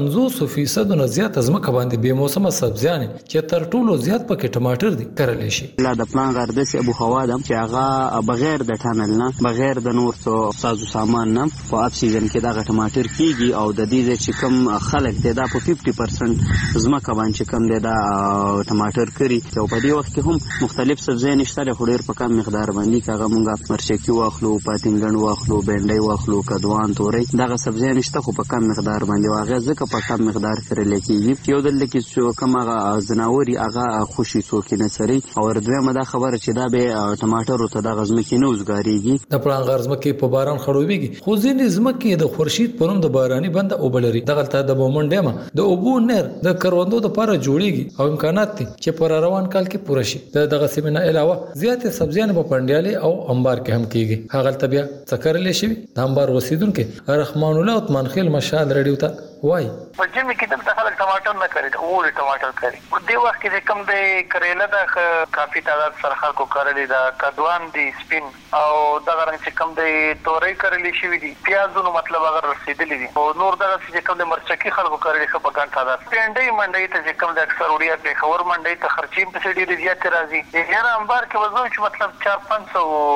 پنځوس فیصد نه زیات ځمکه باندې بې موسمه سبزیانې چې تر ټولو زیات پکې ټماټر دي کرلی شي. لا د پلان غار داسې ابو هوا ده چې هغه بغیر د ټنل نه بغیر د نور څه سازو سامان نه په اپ سیزن کې دغه ټماټر کیږي او د دې چې کم خلک دی دا په پنځه پرسنټ ځمکه باندې کم دی دا ټماټر کری او په دې وخت کې هم مختلف سبزیانې شته خو ډېر په کم مقدار باندې هغه مونږه مرچکي واخلو پاتینګن واخلو بنډۍ واخلو کدوان تورې دغه سبزیانې شته خو په کم مقدار باندې واغې ځکه په کم مقدار کرل کېږي. یو دل کې چې کوم هغه زناوري هغه خوشي څوک نه سري او دویمه دا خبره چې دا به ټماټر ته د غزمکې نه وزګاریږي. د پلان غار ځمکې په باران خړوبېږي خو ځینې ځمکې د خورشید په نوم د باراني بنده اوبه لري. دغلته د مومن ډیمه د اوبو نهر د کروندو لپاره جوړیږي او امکانات دي چې پر روان کال کې پوره شي. د دغه سیمه علاوه زیات سبزیان په پندیالي او انبار کې هم کیږي. هغه تبیا څکرلې شي د انبار وسیدونکو رحمان الله عثمان خیل مشال رډیو ته وای په جمی کې د خلک ټماټر نه کوي او ول ټماټر کوي. په دې وخت کې کوم د کریلا د کافي تعداد سره خلکو کړلې دا کدوان دي سپین او دغه رنګ چې کوم د تورې کړلې شوې دي پیازونو مطلب اگر رسیدلې دي او نور دغه چې کوم د مرچکي خلکو کړلې خو په ګڼ تعداد پنډي منډي ته چې کوم د اکثر وړیا په خور منډي ته خرچې په سړي زیات راځي. یاره انبار کې وځو چې مطلب چار پنځه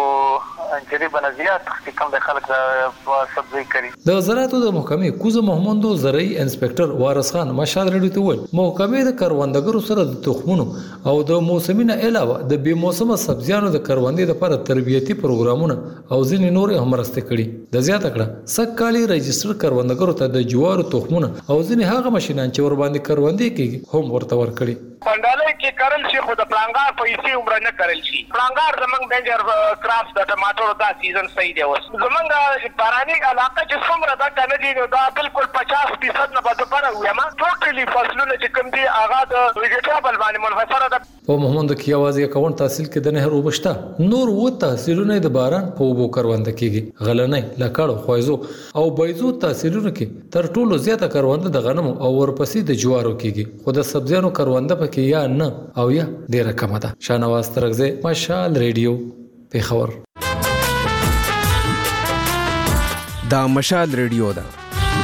سو جری بنزيات چې کوم د خلک د سبزی کوي. د زراعتو د محکمې کوزه محمدو زرعي انسپکټر وارث خان مشال رډیو ته وویل محکمې د کروندګرو سره د تخمونو او د موسمینه علاوه د بې موسمه سبزیانو د کروندې لپاره تربیتي پروګرامونه او ځینې نور هم مرسته کړي. د زیاته کړه سږ کالي رجستر کروندګرو ته د جوارو تخمونه او ځینې هغه ماشینان چې ور باندې کروندې کېږي هم ورته ورکړي. پندالای کې کرل شي خو د پلانګار پیسې عمر نه کرل شي. پلانګار زمنګ بنجر کراپس د ټماټر دا سیزن صحیح دی. اوس زمنګ باراني علاقه چې څومره دا کنه دي نو دا بالکل پچاس فیصد نه بده پر ویما ټوټلی فصلونه چې کوم دي هغه د ویجیټابل باندې منحصره ده. په محمد کې आवाज یې کون تحصیل کې د نهر وبشته نور و تحصیلونه د باران په وبو کروند کېږي. غلنۍ لکړو خوایزو او بایزو تحصیلونه کې تر ټولو زیاته کروند د غنمو او ورپسې د جوارو کېږي. خو د سبزیانو کروند په کې یا نه او یا ډیره کم ده. شانواز ترغزه مشال ریډیو پیښور. دا مشال ریډیو ده.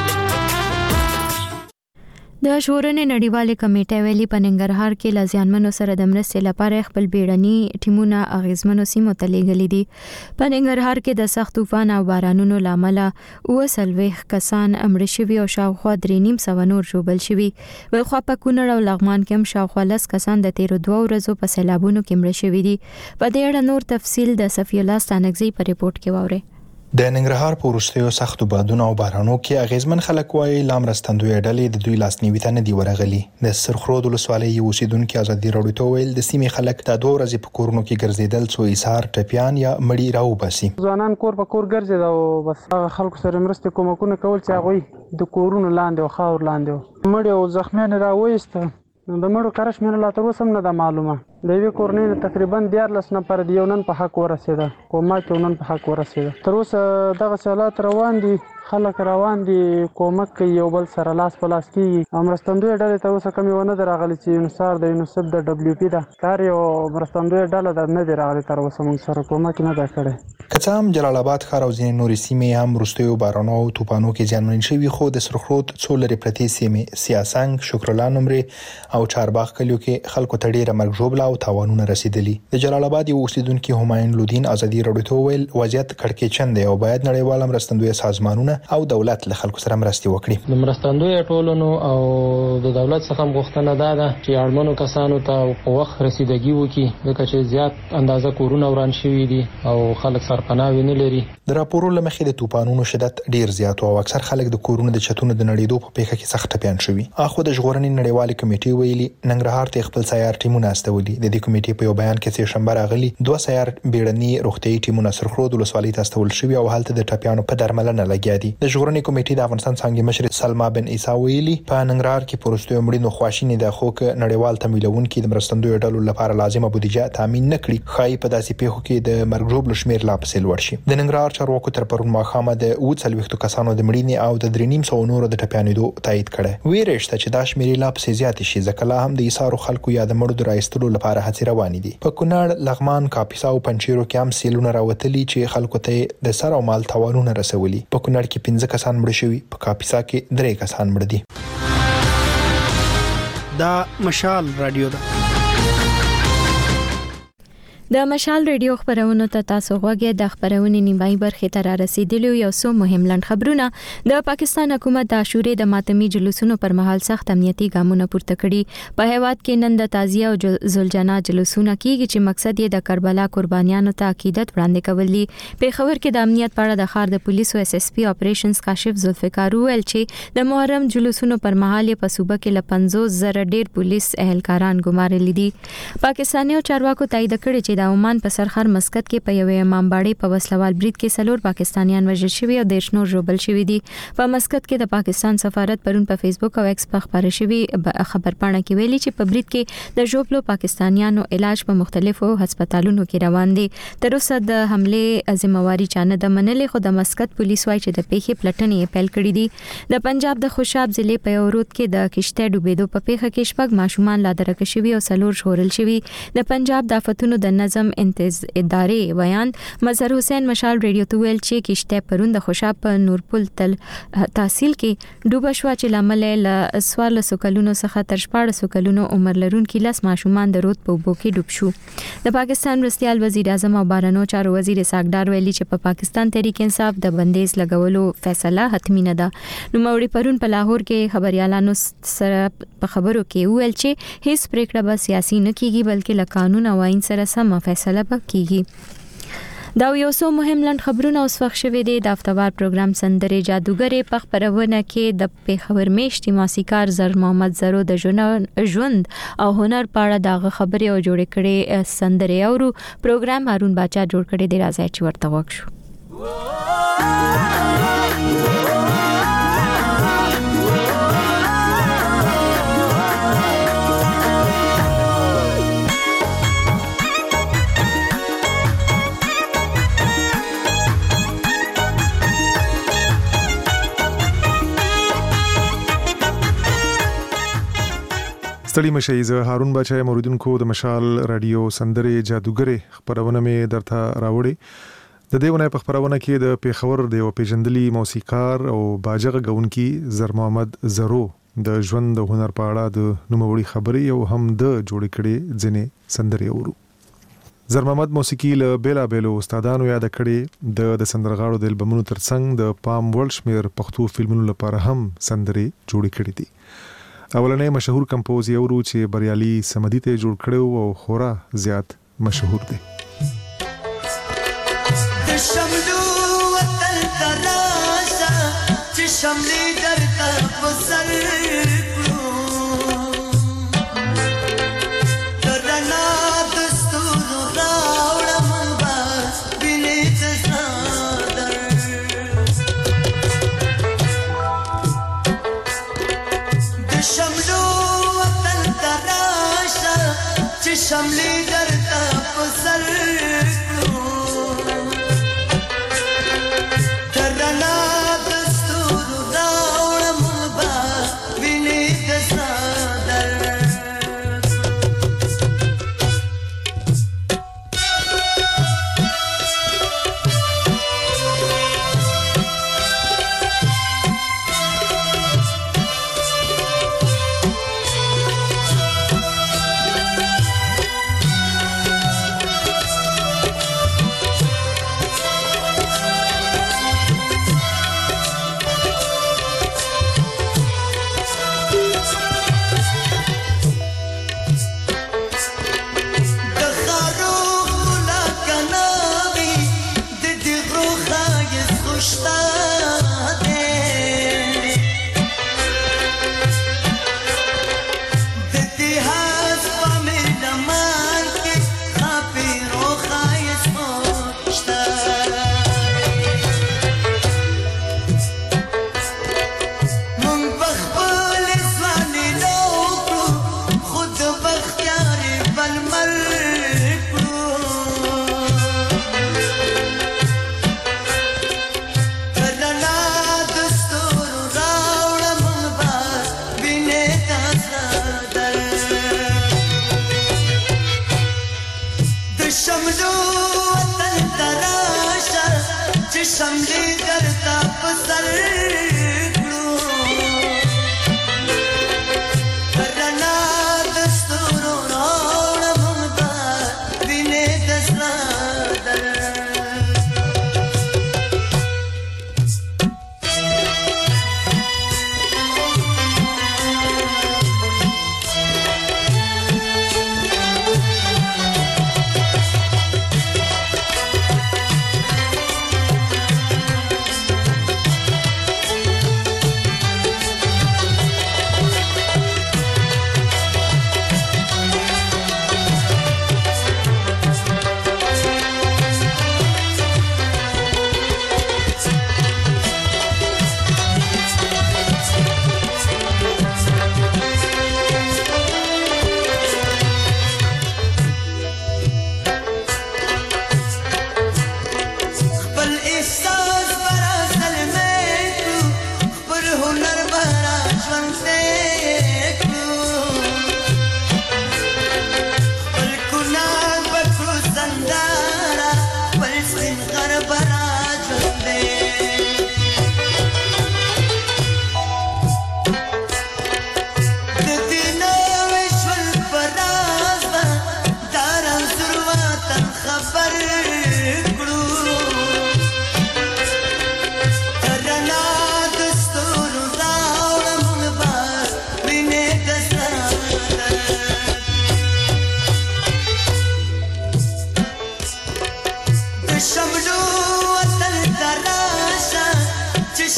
د ژغورنې نړیوالې کمیټې ویلي په ننګرهار کې لازمانو سره د مرستې لپاره خپل بیړني ټیمونه اغیزمنو سیمو ته لیږلي دي. په ننګرهار کې د سخت طوفان او بارانونو لامل اوه څلوېښت کسان مړه شوي او شاوخوا درې نیم سوه نور ژوبل شوي. بلخوا په کونړ او لغمان کې هم شاوخوا لس کسان د تیرو دوه ورځو په سیلابونو کې مړه شوي دي. په دې اړه نور تفصیل د صفی الله ستانکزی په ریپورت کې واورئ. د ننګرهار په وروستیو سختو بادونو او بارانو کې اغیزمن خلک وایي لامرستندوی ډلې د دوی لاسنیوي ته نه دی ورغلي. د سرخرود ولسوالۍ اوسیدونکو ازادي راډیو ته ویل د سیمې خلک د دوه ورځې په کورونو کې ګرځیدل څو ایثار ټپیان یا مړی راوباسي. ځوانان کور په کور ګرځي او بس خلکو سره مرسته کومکونه کول چې هغه د کورونو لاندې او خاور لاندې مړی او زخمیان راوېست. د مړو کرش مینه لا تر اوسه هم نه ده معلومه. د یوې کورنۍ تقریبا دیارلس نفر د یو نن په حق ورسېده کومک یو نن په حق ورسېده. تر اوسه دغه حالات روان دي. خلک روان دي کومک کوي یو بل سره لاس په لاس کېږي. مرستندوی ډلې تر اوسه کومې ونه ده راغلې چې یونسار د یونیسف د ډبلیو پي ده کار یو مرستندوی ډله ده نه دی راغلې تر اوسه موږ سره کومک نه ده کړی. که څه هم جلال آباد ښار او ځینې نورې سیمې هم وروستیو بارانو او طوفانو کې زیانمن شوي خو د سرخرود څو لرې پرتې سیمې سیاسنګ شکرلا نمرې او چارباغ کلیو کې خلکو ته ډېره مرګ ژوبله او تاوانونه رسیدلي. د جلال آباد یو اوسیدونکي همایون لودین ازادي راډیو ته ویل وضعیت کړکېچن دی او باید نړیوال مرستندوی سازمانونه او دولت له خلکو سره مرستې وکړي. د مرستندوی ټولنو او د دولت څخه غوښتنه ده چې اړمنو کسانو ته په وخت رسیدګي وکړي ځکه چې زیات اندازه کورونه وران شوي دي او خلک سرپناه نه لري. د راپورو لمخې د طوفانونو شدت ډیر زیات او اکثر خلک د کورونو د چتونو د نړیدو په پیښه کې سخت ټپيان شوي. اخو د ژغورنې نړیوالې کمیټې ویلي ننګرهار ته خپل سیار ټیمونه استولي. د دې کمیټې په یو بیان کې چې شنبه راغلي دوه سیار بیړني روغتيایي ټیمونه سرخرود ولسوالۍ ته استول شوي او هلته د ټپيانو په درملنه لګیا دي. د ژغورنې کمیټې د افغانستان څنګه مشر سلما بن عیسی ویلي په ننګرهار کې پروستو مړینو خواشینې د خوک نړیوال تمویلون کې د مرستندوی ډلو لپاره لازمه بودیجه تامین نکړي. خای په داسې پیښو کې د مرګ ژوبل شمیر لا پسې لوړ شي. د ننګرهار چارواکو تر پرون ماښامه د اووه څلوېښتو کسانو د مړینې او د درې نیم سوه نورو د ټپیانېدو تایید کړی. ویره شته چې دا شمېرې لا پسې زیاتې شي ځکه لا هم د ایثارو خلکو یا د مړو د رایستلو لپاره هڅې روانې دي. په کونړ، لغمان، کاپیسا او پنجشیرو کې هم سیلونه راوتلي چې خلکو ته د سر او مال تاوانونه رسولي. په کونړ کې پنځه کسان مړه شوي، په کاپیسا کې درې کسان مړه دي. دا مشال رادیو ده. د مشال ریډیو خبرونه ته تاسو غوږی د خبرونې نیمایي برخې ته را رسیدلی یو څو مهم لند خبرونه. د پاکستان حکومت د عاشورې د ماتمي جلوسونو پر مهال سخت امنیتي ګامونه پورته کړي. په هیواد کې نن د تعزیه او زلجنا جلوسونه کیږي چې مقصد یې د کربلا قربانیانو ته عقیدت وړاندې کول دي. په خبر کې د امنیت په اړه د ښار د پولیسو اس اس پی اپریشنز کاشف ذوالفقار ویل چې د محرم جلوسونو پر مهال په صوبه کې ل پنځوس زره ډیر پولیس اهلکاران ګمارل دي. پاکستاني چارواکو تایید کړی چې د عمان په سرخر مسقط کې په یو امام باړې په وسلوال برید کې سلور پاکستانیان وژل شوي او د شنو ژوبل شوي دي. په مسقط کې د پاکستان سفارت پرون په فیسبوک او ایکس په خبره شوي خبرپاڼه کې ویلي چې په برید کې د ژوبلو پاکستانیانو علاج په مختلفو هسپتالونو کې روان دي. تر اوسه د حمله ذمہواری چانه د منلې خو د مسقط پولیس وايي چې د پیښې پلټنې پیل کړې دي. د پنجاب د خوشاب ضلع په ورود کې د کشته ډوبېدو په پیښه کې شپږ ماشومان لا درک شوي او سلور ژغورل شوي. د پنجاب د آفتونو د نظم انتظ ادارې ویان مظهر حسین مشال ریډیو ته ویل چې کشته پرون د خوشاب په نورپل تل تحصیل کې ډوبه شو چې لامل له سوال سکلونو څخه تر شپږ سکلونو عمر لرونکي لاس ماشومان د رود په اوبو کې ډوب شو. د پاکستان مرستیال وزیر اعظم او بارنو چارو وزیر ساګدار ویلي چې په پاکستان تحریک انصاف د بندیز لګولو فیصله حتمی نه ده. نو موري پرون په لاهور کې خبريالانو سره په خبرو کې ویل چې هیڅ پریکړه به سیاسي نه کیږي بلکې له قانون او آئین سره سم فیصله کیږي. دا یو څو مهم لند خبرونه اوس وخت شوه دي. د افتوار پروګرام سندره جادوګرې په خبرونه کې د پیښور میشتي موسیقار زر محمد زرو د ژوند او هنر په اړه دغه خبرې او جوړې کړي سندره اورو. پروګرام هارون باچا جوړ کړي دی. راځي چې ورته وښو. ستړي مشئ. زه هارون بچا موریدونکو د مشال رادیو سندره جادوګرې خبرونه مې درته راوړي. د دې ونه په خبرونه کې د پیښور د یو پیژندلي موسیقار او باجغه غونکي زر محمد زرو د ژوند او هنر په اړه د نوموړي خبرې او هم د جوړ کړي ځنې سندره اورو. زر محمد موسیقي له بیلا بیلو استادانو یاد کړي. د د سندرغاړو د البومونو ترڅنګ د پام وړ شمیر پښتو فلمونو لپاره هم سندره جوړ کړي دي. اولنې مشهور کمپوز یو ورو چې بریالي سمدي ته جوړ کړو او خورا زیات مشهور دی. د شملو وطن تراشا چې شملې درته په سر کړو درنا دستور راوړم بس بینې تصادر شملو وطن تراشا چې شملې درته په سر کړو درنا دستور راوړم با وینې د صدر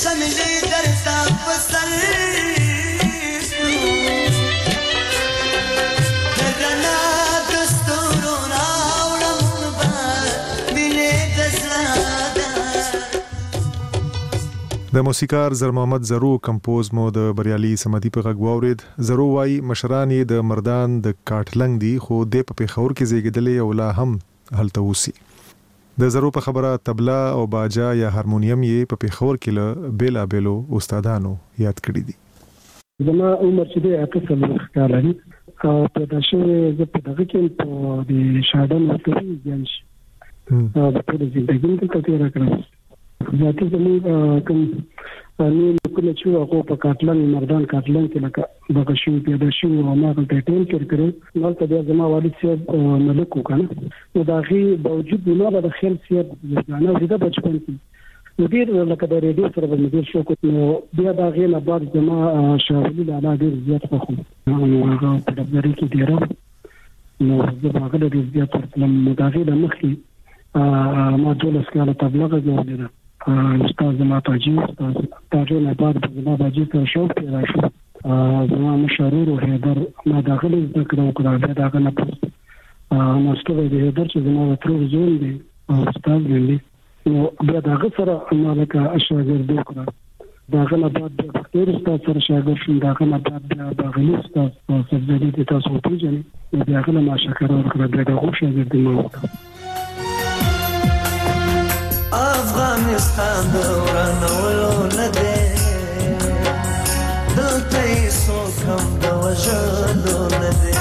شملې درته په سر درنا د ستورو راوړم به وینې د زړه د موسیقار زر محمد زرو کمپوز مو د بریالي سمدي په غږ واورید. زرو وايي مشران یې د مردان د کاټلنګ دي خو د په پیښور کې زیږیدلې او لا هم هلته اوسي. د زرو په خبره طبلا او باجا یا هارمونیم یې په پیښور کې له بیلا بیلو استادانو یاد کړی دي. زما عمر چې دی اته څلوېښت کاله دی او پیدا شوی زه په دغه کې په د شاډن ورته ځان شي او په ټوله زندګي مې دلته تېره کړه. ذاتي زموږ کوم نور کومه چې هغه په کاټلنګ مردان کاټلنګ کې لکه دغه شو پیدا شو او ما ته ټیم تیر کړو نو ته بیا زما والد صاحب ملک وکړه نو دا غي باوجود نه به د خیل صاحب ځانه ورته بچپن کې نو ډیر لکه د ریډیو سره به مې شو کو نو بیا دا غي نه بعد زما شاولي لا ډیر زیات خو نو هغه په دغه کې ډیر نو زه هغه ډیر زیات ترلم مداغي د مخې ما دولس کاله تبلیغ غوډه استاد زما تاجي استاد تاجي نه بعد زما باجي ته شو پیدا شو زما مشرور او هیدر ما داخله ذکر وکړه دا دغه نه پوس نو ستوي د هیدر چې زما تر زون دي استاد دی نو بیا دغه سره مالکه اشاګرد وکړه دغه نه بعد د ډیر استاد سره شاګرد شوم دغه نه بعد د باغلی استاد په سبزدي د تاسو پیژنې دغه نه ما شکر ورکړه دغه شاګرد مو وکړه. افغانستان دورانولو نه دی دلته یې څوک هم د وژلو نه دی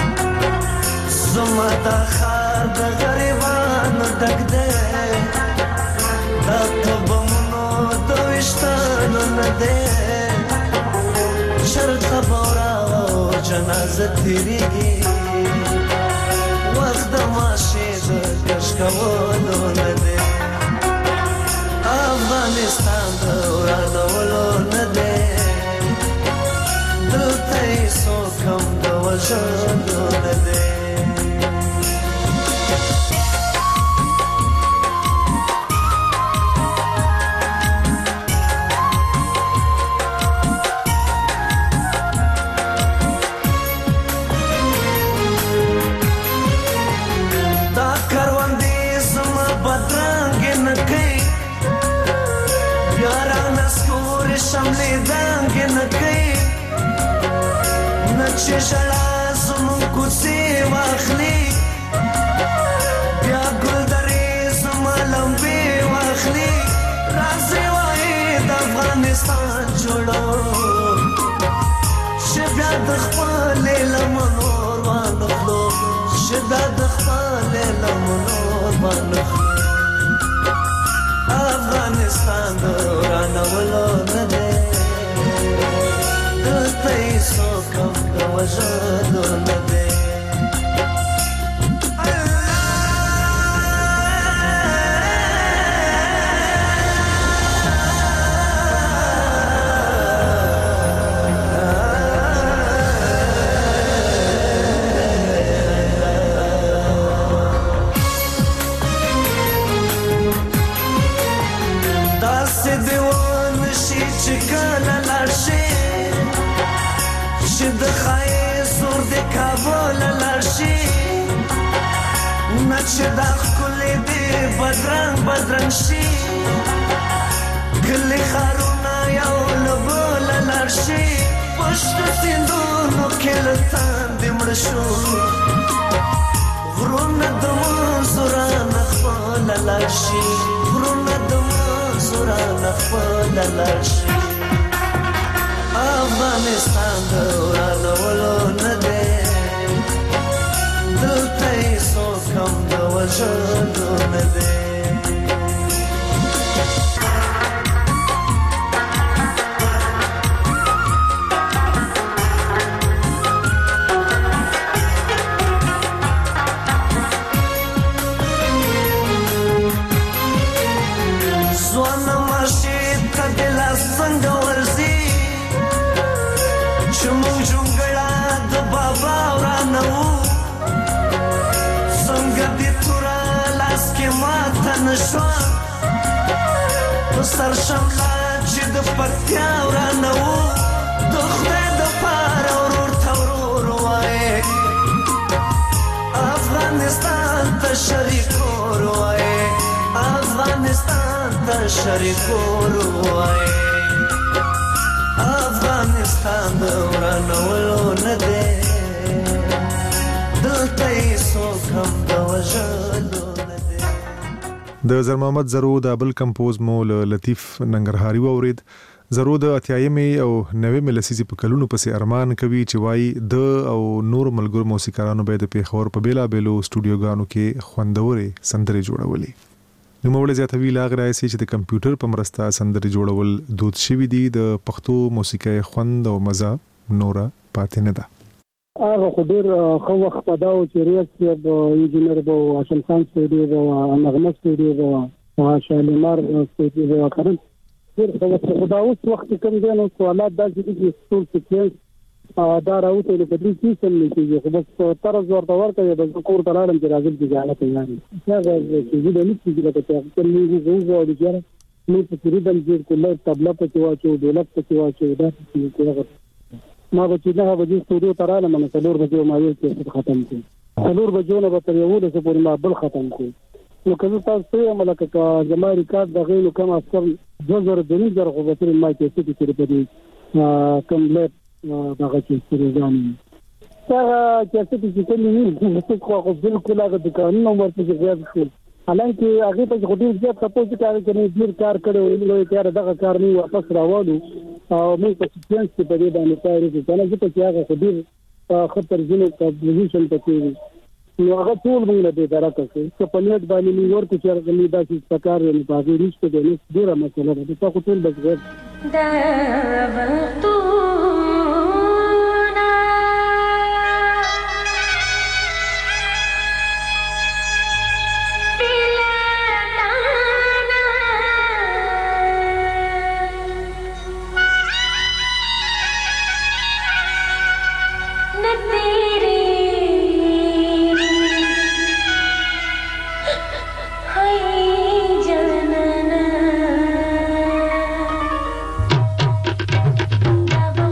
زما دا ښار د غریبانو ډک دی دا په بمونو د ویشتانو نه دی چرته بورا او جنازه تېرېږي وخت د ماشې د کش کولو نه دی افغانستان دورانولو نه دی دلته یې څوک هم د وژلو نه دی دا کروندې زما بدرنګې نه کوي یارانه سکورې شملې دنګې نه کوي نه چې ژړا زموږ کوڅې واخلي بیا ګلدرې زما لمبې واخلي راځئ وایي د افغانستان جوړو چې بیا د خپلې لمنو وانخلو چې بیا د خپلې لمنو وانخلو افغانستان دورانولو نه دی دلته یې څوک هم د وژلو نه دی چې دا ښکلې دې بدرنګ بدرنګ شي کلي ښارونه یو له بله لاړ شي پشتو سیندونو کې له تندې مړه شو غرونه د منځو رانه خپله لاړ شي غرونه د منځو رانه خپله لاړ شي افغانستان دورانولو نه دی دلته یې څوک هم د وژلو نه دی ځوانه ماشې ته دې لاس څنګه ورځي چې موږ جونګړه د بابا ورانه وو ماته نشوه په سر شمله چې د پکتیا ورانه و د خدای د پاره ورور ته ورور وایې افغانستان ته شریکور وایې افغانستان ته شریکور وایې افغانستان د ورانولو نه دی دلته یې څوک هم د وژلو د زر محمد زرو د بل کمپوز مو له لطیف ننګرهاري واورید. زرو د اتیایمې او نوې لسیزې په کلونو پسې ارمان کوي چې وایي د او نور ملګرو موسیقارانو به د پیښور په بیلابېلو سټوډیوګانو کې خوندورې سندرې جوړولې. نوموړی زیاتوي لا غواړي چې د کمپیوټر په مرسته سندرې جوړول دود شوي دي. د پښتو موسیقۍ خوند او مزه نوره پاتې نه ده. هغه خو ډېر ښه وخت په دا و چې ریاض صاحب انجینر به و، هاشم خان سټوډیو به و، نغمه سټوډیو به و، شالیمار سټوډیو به و، کړم ډېر ښه وخت. خو دا اوس وخت چې کوم دی نو سوالات داسې دي چې ټول سیکوینس دا راوته نو په دې سیستم نه کېږي. خو بس طرز ورته ورکوي بس کور ته لاړم چې راځم چې جاله تیار یم هغه چې زه د نه کېږي لکه چې هغه موږ وغواړو چې موږ په ریدم جوړ کړو، طبله پکې واچو، ډولک پکې واچو، دا چې هغه ما به چې نه به دې سټوډیو ته رالم نو څلور بجې ما ویل چې ختم کړو، څلور بجو نه به تر یولسو پورې ما بل ختم کړو. نو که زه تاسو ته وایم لکه که زما ریکارډ دغې نو کم از کم دوه زره دوه نیم زره خو به صرف ما کیسټې کړې په دې کم لیب دغه کیسټېګانې هغه کیسټې چې کومې وي خو بالکل هغه دوکانونه هم ورپسې غیاب شول. حالانکه هغې ته خو ډېر زیات تپوس کوي چې ډېر کار کړی و نو یې دغه کار موږ واپس راوړو او موږ په سیکوینس کې په دې باندې کار وکړو که نه ځکه چې هغه خو ډېر ښه ترجمه کمپوزیشن پکې وي نو هغه ټول موږ له بېدرکه کړو. که په نیټ باندې موږ ورکړو چې هغه موږ داسې پکار دی نو په هغې نشته دی نو ډېره مسله ده. تا خو ټول بس غیر Never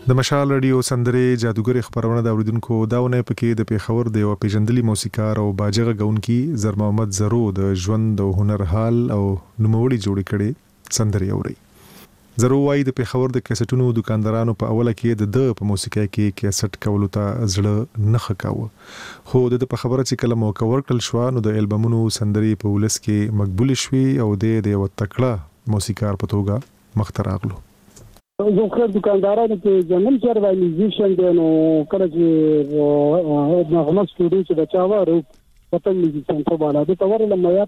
د مشال رادیو سندره جادوګر خبرونه د اوریدونکو داونه پکې د پیښور د یو پیژندلي موسیقار او باجغه غونکي زر محمد زرو د ژوند او هنر حال او نوموړي جوړ کړي سندره اوري. زرو وايي د پیښور د کیسټونو دکاندارانو په اوله کې د په موسیقۍ کې کیسټ کولو ته زړه نه خکاوه، خو د په خبره چې کلمو کور کل شو نو د البومونو سندري په ولس کې مقبول شوي او د یو تکړه موسیقار په توګه مختراغلو. زه خو دکاندارانو کې جنن چر وای میوزیشن دی نو کله چې نغمه سټوډیو چې بچا وره پته میوزیشن په بالا د تور لمه یا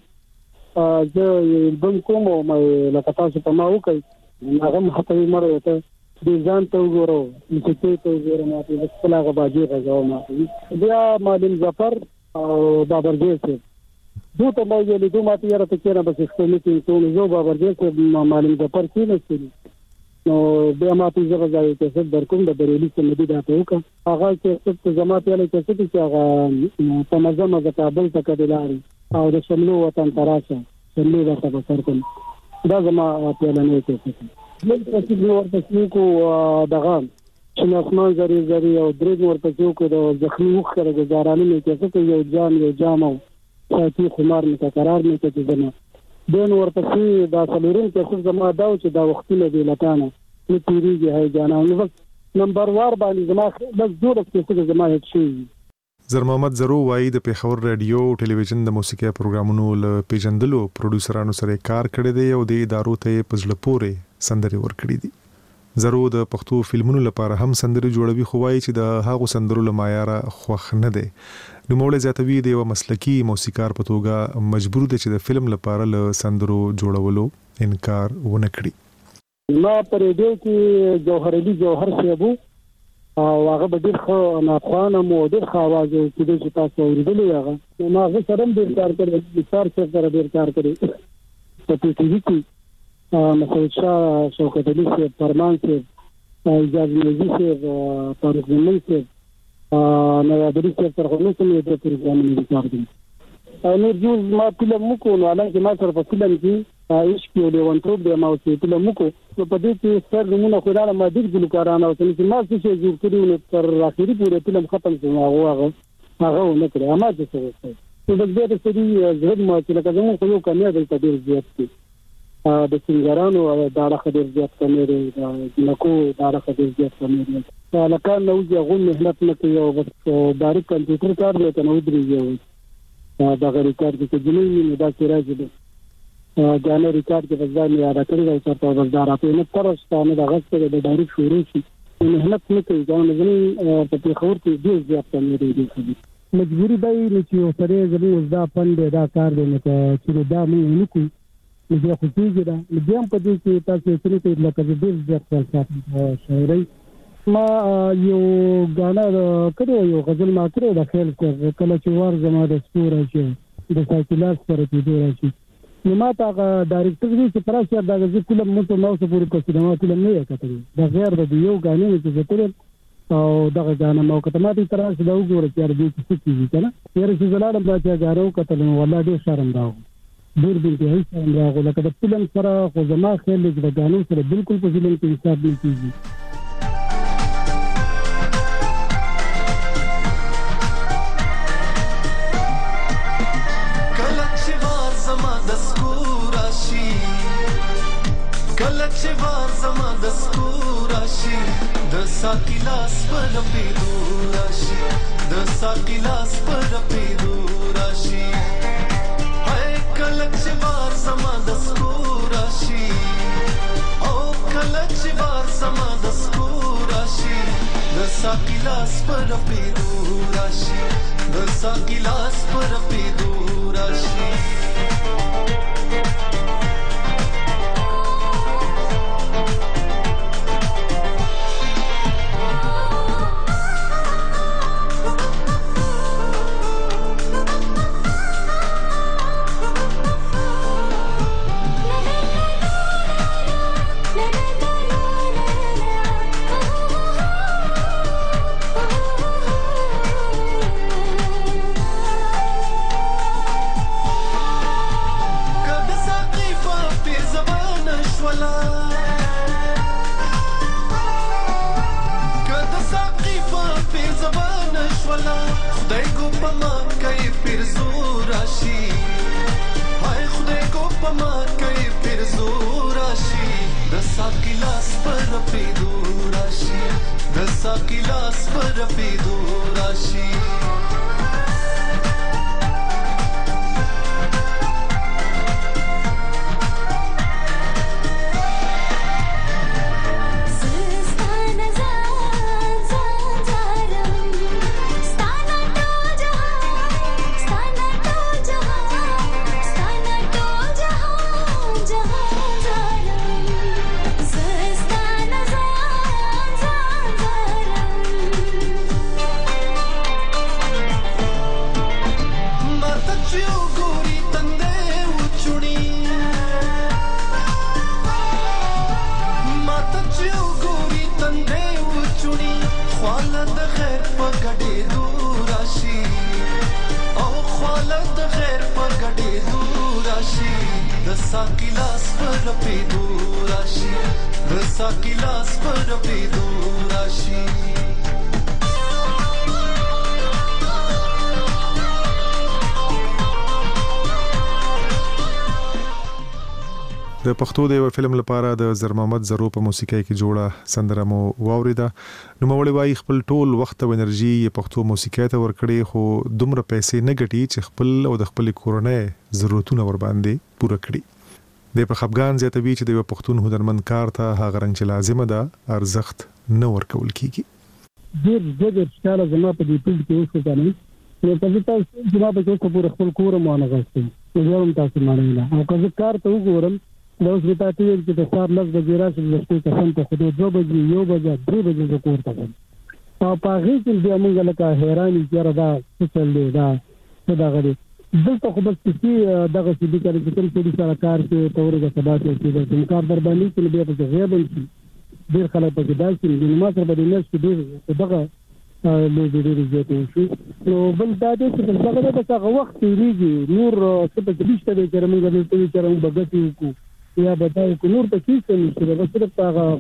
زه البم کوم او مې لکه تاسو په ما وکړ هغه حتی مره ته ډیزاین ته وګورو موسیقي ته وګورو ما په خپلغه باجی غواو ما بیا معلم ظفر او بابر جیسه دوه ته مې ویلې دوه ماته یاره ته کېنه بس خپل کې ته نو بابر جیسه معلم ظفر کې نشي نو بیا ما په ځای ځای کې څه درکوم د بریلی سمدي دا ته وکړه هغه چې څه جماعت یې له څه چې هغه په مزه د کابل څخه کډلاري او د شملو وطن تراشه شملو د څه بسر کوم دا زما په لنه کې څه من تاسو نور تاسو کو دغه چې اسمان زری زری او درې نور تاسو کو د ځخنی وخره گزارانه مې کې څه یو جام یو جام او چې خمار مې قرار مې کې ځنه دین ورته چې دا څلورم کې زما دا چې دا وختونه دی لکانه نو تیریږي هاي جانا نو بس نمبر وار باندې زما بس جوړ کې زما هیڅ شي. زر محمد زرو وايي د پیښور رادیو او ټلویزیون د موسیقي پروګرامونو له پیژندلو پروډوسرانو سره کار کړی دی او د ادارو ته پزله پورې سندري ورکړي دي. زرو د پښتو فلمونو لپاره هم سندري جوړوي، خو وايي چې د هغو سندرو لمایاره خوښ نه دی. نو موږ زیاتوي د یو مسلکی موسیقار په توګه مجبور دي چې د فلم لپاره له سندرو جوړولو انکار ونه کړي. ما پر دې کې جوهر علي جوهر صاحب او هغه به ډېر خو ناخوانه مو ډېر ښه اواز کې چې تاسو اوریدلی هغه ما هغه سره ډېر کار کړی مثال څه سره ډېر کار کړی په ټي وي کې مثلا شاه شوکت علي صاحب فرمان صاحب اجازه نزي صاحب فاروق زمین صاحب نو د دې څخه تر هغه څه یې د پروګرام نه کار کوي او نو جوز ما فلم مکو نو الان چې ما سره په فلم کې عايش کې له ونټروب د ما اوسې فلم مکو نو په دې کې سر نمونه خو دا ما ډېر ګلوکارانه او چې ما څه جوړ کړی نو تر اخري پورې فلم ختم شو هغه هغه هغه نه کړی ما څه څه نو د دې سړي زړه ما چې لکه زموږ خو یو کمی دی په ډېر زیات کې د سنگرانو دا راخه ډېر زیات کمی دی د نکو دا راخه ډېر زیات کمی دی لکه نو چې هغه مهنت نه کوي او بس ډایرکټ کمپیوټر کار دی کنه ودرېږي دا غری کار کې جنې نه دا چې راځي دا نه ریکارډ کې وځه نه یاد کړی او تاسو په وځه راته نه ترسته دا غوښته د ډایرکټ شروع شي مهنت نه کوي دا نه زمي په پیښور کې ډېر زیات کمی دی. مجبوری دی چې سره زموږ دا پند دا کار دی چې دا موږ نه کوو نو بیا خو کېږي دا بیا هم په دې کې تاسو څه کوئ لکه ډېر زیات فلسفه شاعري ما یو غانا کړو یو غزل ما کړو د خیال کړ کله چې وار زما د ستوره چې د سایکلاس سره کې دی راشي نو ما تا ډایرکټر دې چې پراسه دا غزل کله مو ته نو څه پوری کوي نو فلم نه کتل دا غیر د یو غانې چې ستل او دا غانا مو کته ما دې تراسه دا وګوره چې دې څه کیږي کنه یاره چې زلاله با چې غارو کتل نو والله ډېر شرم دا ډېر دې هیڅ شرم راغله کله فلم سره خو زما خیال دې د غانو سره بالکل په فلم کې حساب نه کیږي. ساقلاس پر پیدو راشي د ساقلاس پر پیدو راشي هاي کلک بار سما د سکو راشي او کلک بار سما د سکو راشي د ساقلاس پر پیدو راشي د ساقلاس پر پیدو راشي پما کوي پر زور شي د ساکلاس پر پیدو راشي د ساکلاس پر پیدو راشي ساکلاس پر پیدو راشي د ساکلاس پر پیدو راشي د پښتو د یو فلم لپاره د زر محمد زرو په موسیقۍ کې جوړه سندره مو واوریده نو مولوی وايي خپل ټول وخت او انرژي پښتو موسیقۍ ته ورکړي خو دومره پیسې نه ګټي چې خپل او د خپل کورنۍ ضرورتونه ور باندې پوره کړي د په خپګان زیاتوي چې د پښتون هنرمند کار ته هغه رنګ چې لازمه ده ارزښت نه ورکول کیږي ډېر ډېر ښکاره زما په دې پیل کې اوس کنه نو په تاسو چې ما به څه پوره خپل کور مو نه غوښتم نو هم تاسو مانه او که زه کار ته وګورم دا اوس به تاسو چې د سهار لږ بجې راشي د شپې قسم ته خو دوه بجې یو بجې درې بجې زه کور ته ځم او په هغې کې بیا موږ لکه حیران یو چې یاره دا څه چل دی دا څه دغه دی دلته خو بس کیسې دغسې دي که چې کوم سړي سره کار کوې ته ورځه سبا ته چې کوم کار در باندې کړي بیا پکې غیب هم شي ډېر خلک پکې داسې دي نو ما سره به د میاشت کې ډېر دغه لوبې ډېرې زیاتې وشي نو بل دا دی چې دغه دی بس هغه وخت تېرېږي نور څه پکې نشته دی چې موږ دلته وي چې موږ به ګټې وکړو یا به دا وکړو نور ته هېڅ نشته دی بس صرف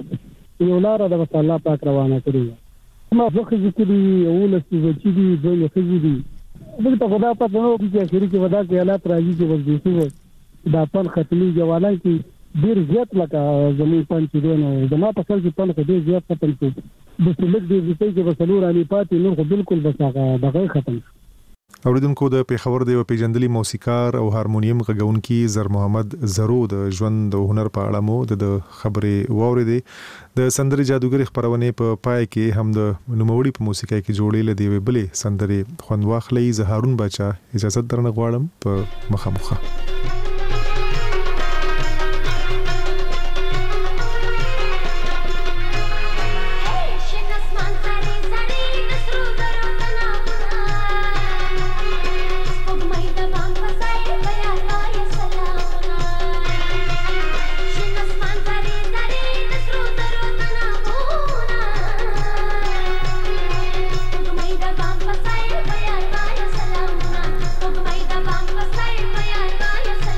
هغه یو لاره ده بس الله پاک روانه کړې ده ما دوه ښځې کړي یولس بچي دي دوه یې ښځې دي دلته خو دا پته نه وکړي چې اخري کې به دا کې حالات راځي چې بس بیخي دا پن ختمېږي حالانکې ډېر زیات لکه زموږ پن چې دی نو زما په خیال چې پن خو ډېر زیات ختم شو داسې لږ ډېر روپۍ کې به څلور انې پاتې نور خو بلکل بس هغه دغه ختم شو اوریدونکو د پیښور د یو پیژندلي موسیقار او هارمونیم غږونکي زر محمد زرو د ژوند او هنر په اړه مو د خبرې واورېدې د سندرې جادوګرې خپرونې په پای کې هم د نوموړي په موسیقۍ کې جوړې لدی وی بلې سندرې خوند واخلي زه هارون بچا اجازه درنه غواړم په مخامخه Bye.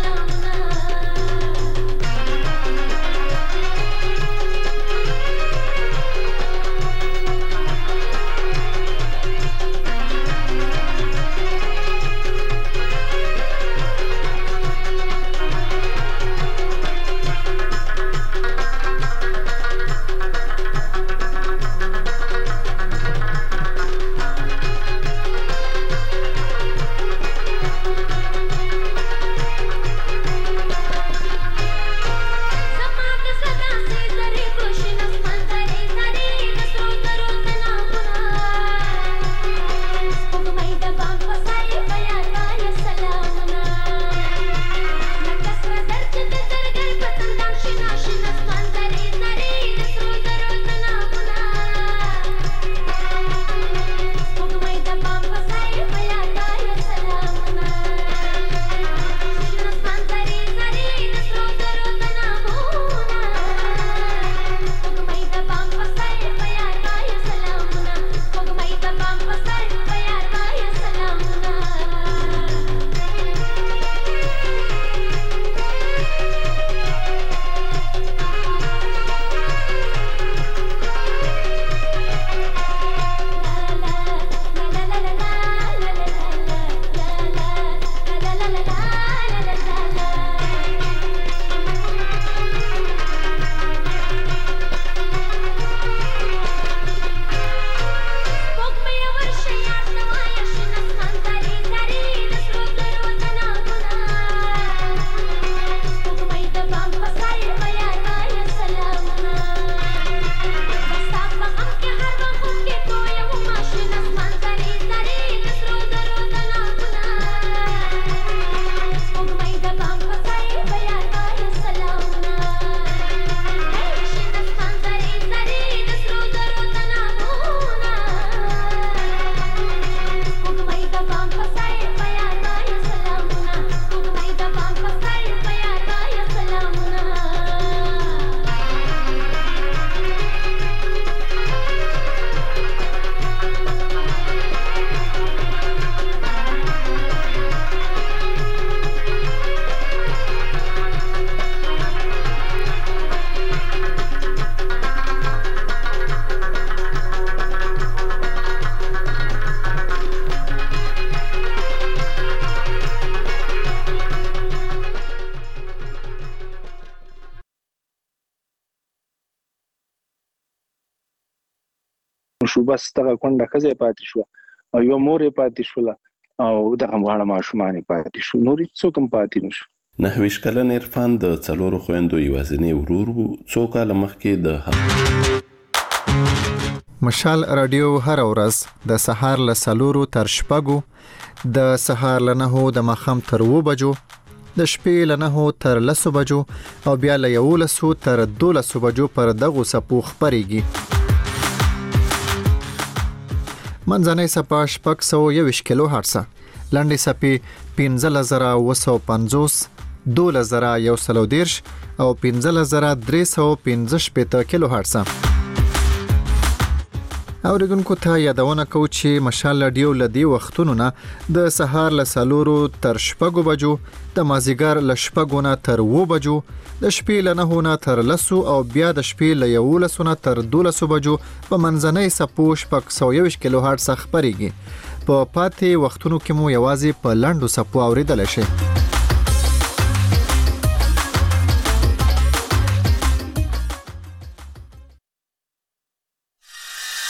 شو بس دغه کونډه خزه پاتې شو او یو مور پاتې شو او دغه واړه ماشومان پاتې شو نور څوک هم پاتې نشو. نهویش کلن عرفان د څلورو خويندو یوازینی ورور وو. څو کال مخکې د مشال رادیو هر ورځ د سهار له سلورو تر شپږو د سهار له نهو د ماښام تر اوو بجو د شپې له نهو تر لسو بجو او بیا له یولسو تر دولسو بجو پر دغو څپو خپرېږي. منځنۍ څپه شپږ سوه یوویشت کیلو هرټزه، لنډې څپې پنځلس زره اوه سوه پنځوس، دولس زره یو سل او دېرش او پنځلس زره درې سوه پنځه شپېته کیلو هرټزه. اوریدونکو ته یادونه کوو چې مشال رادیو له دې وختونو نه د سهار له څلورو تر شپږو بجو، د مازدیګر له شپږو نه تر اوو بجو، د شپې له نهو نه تر لسو او بیا د شپې له یولسو نه تر دولسو بجو په منځنۍ څپو شپږ سوه یوویشت کیلو هرټزه خپرېږي. په پاتې وختونو کې مو یوازې په لنډو څپو اورېدلی شئ.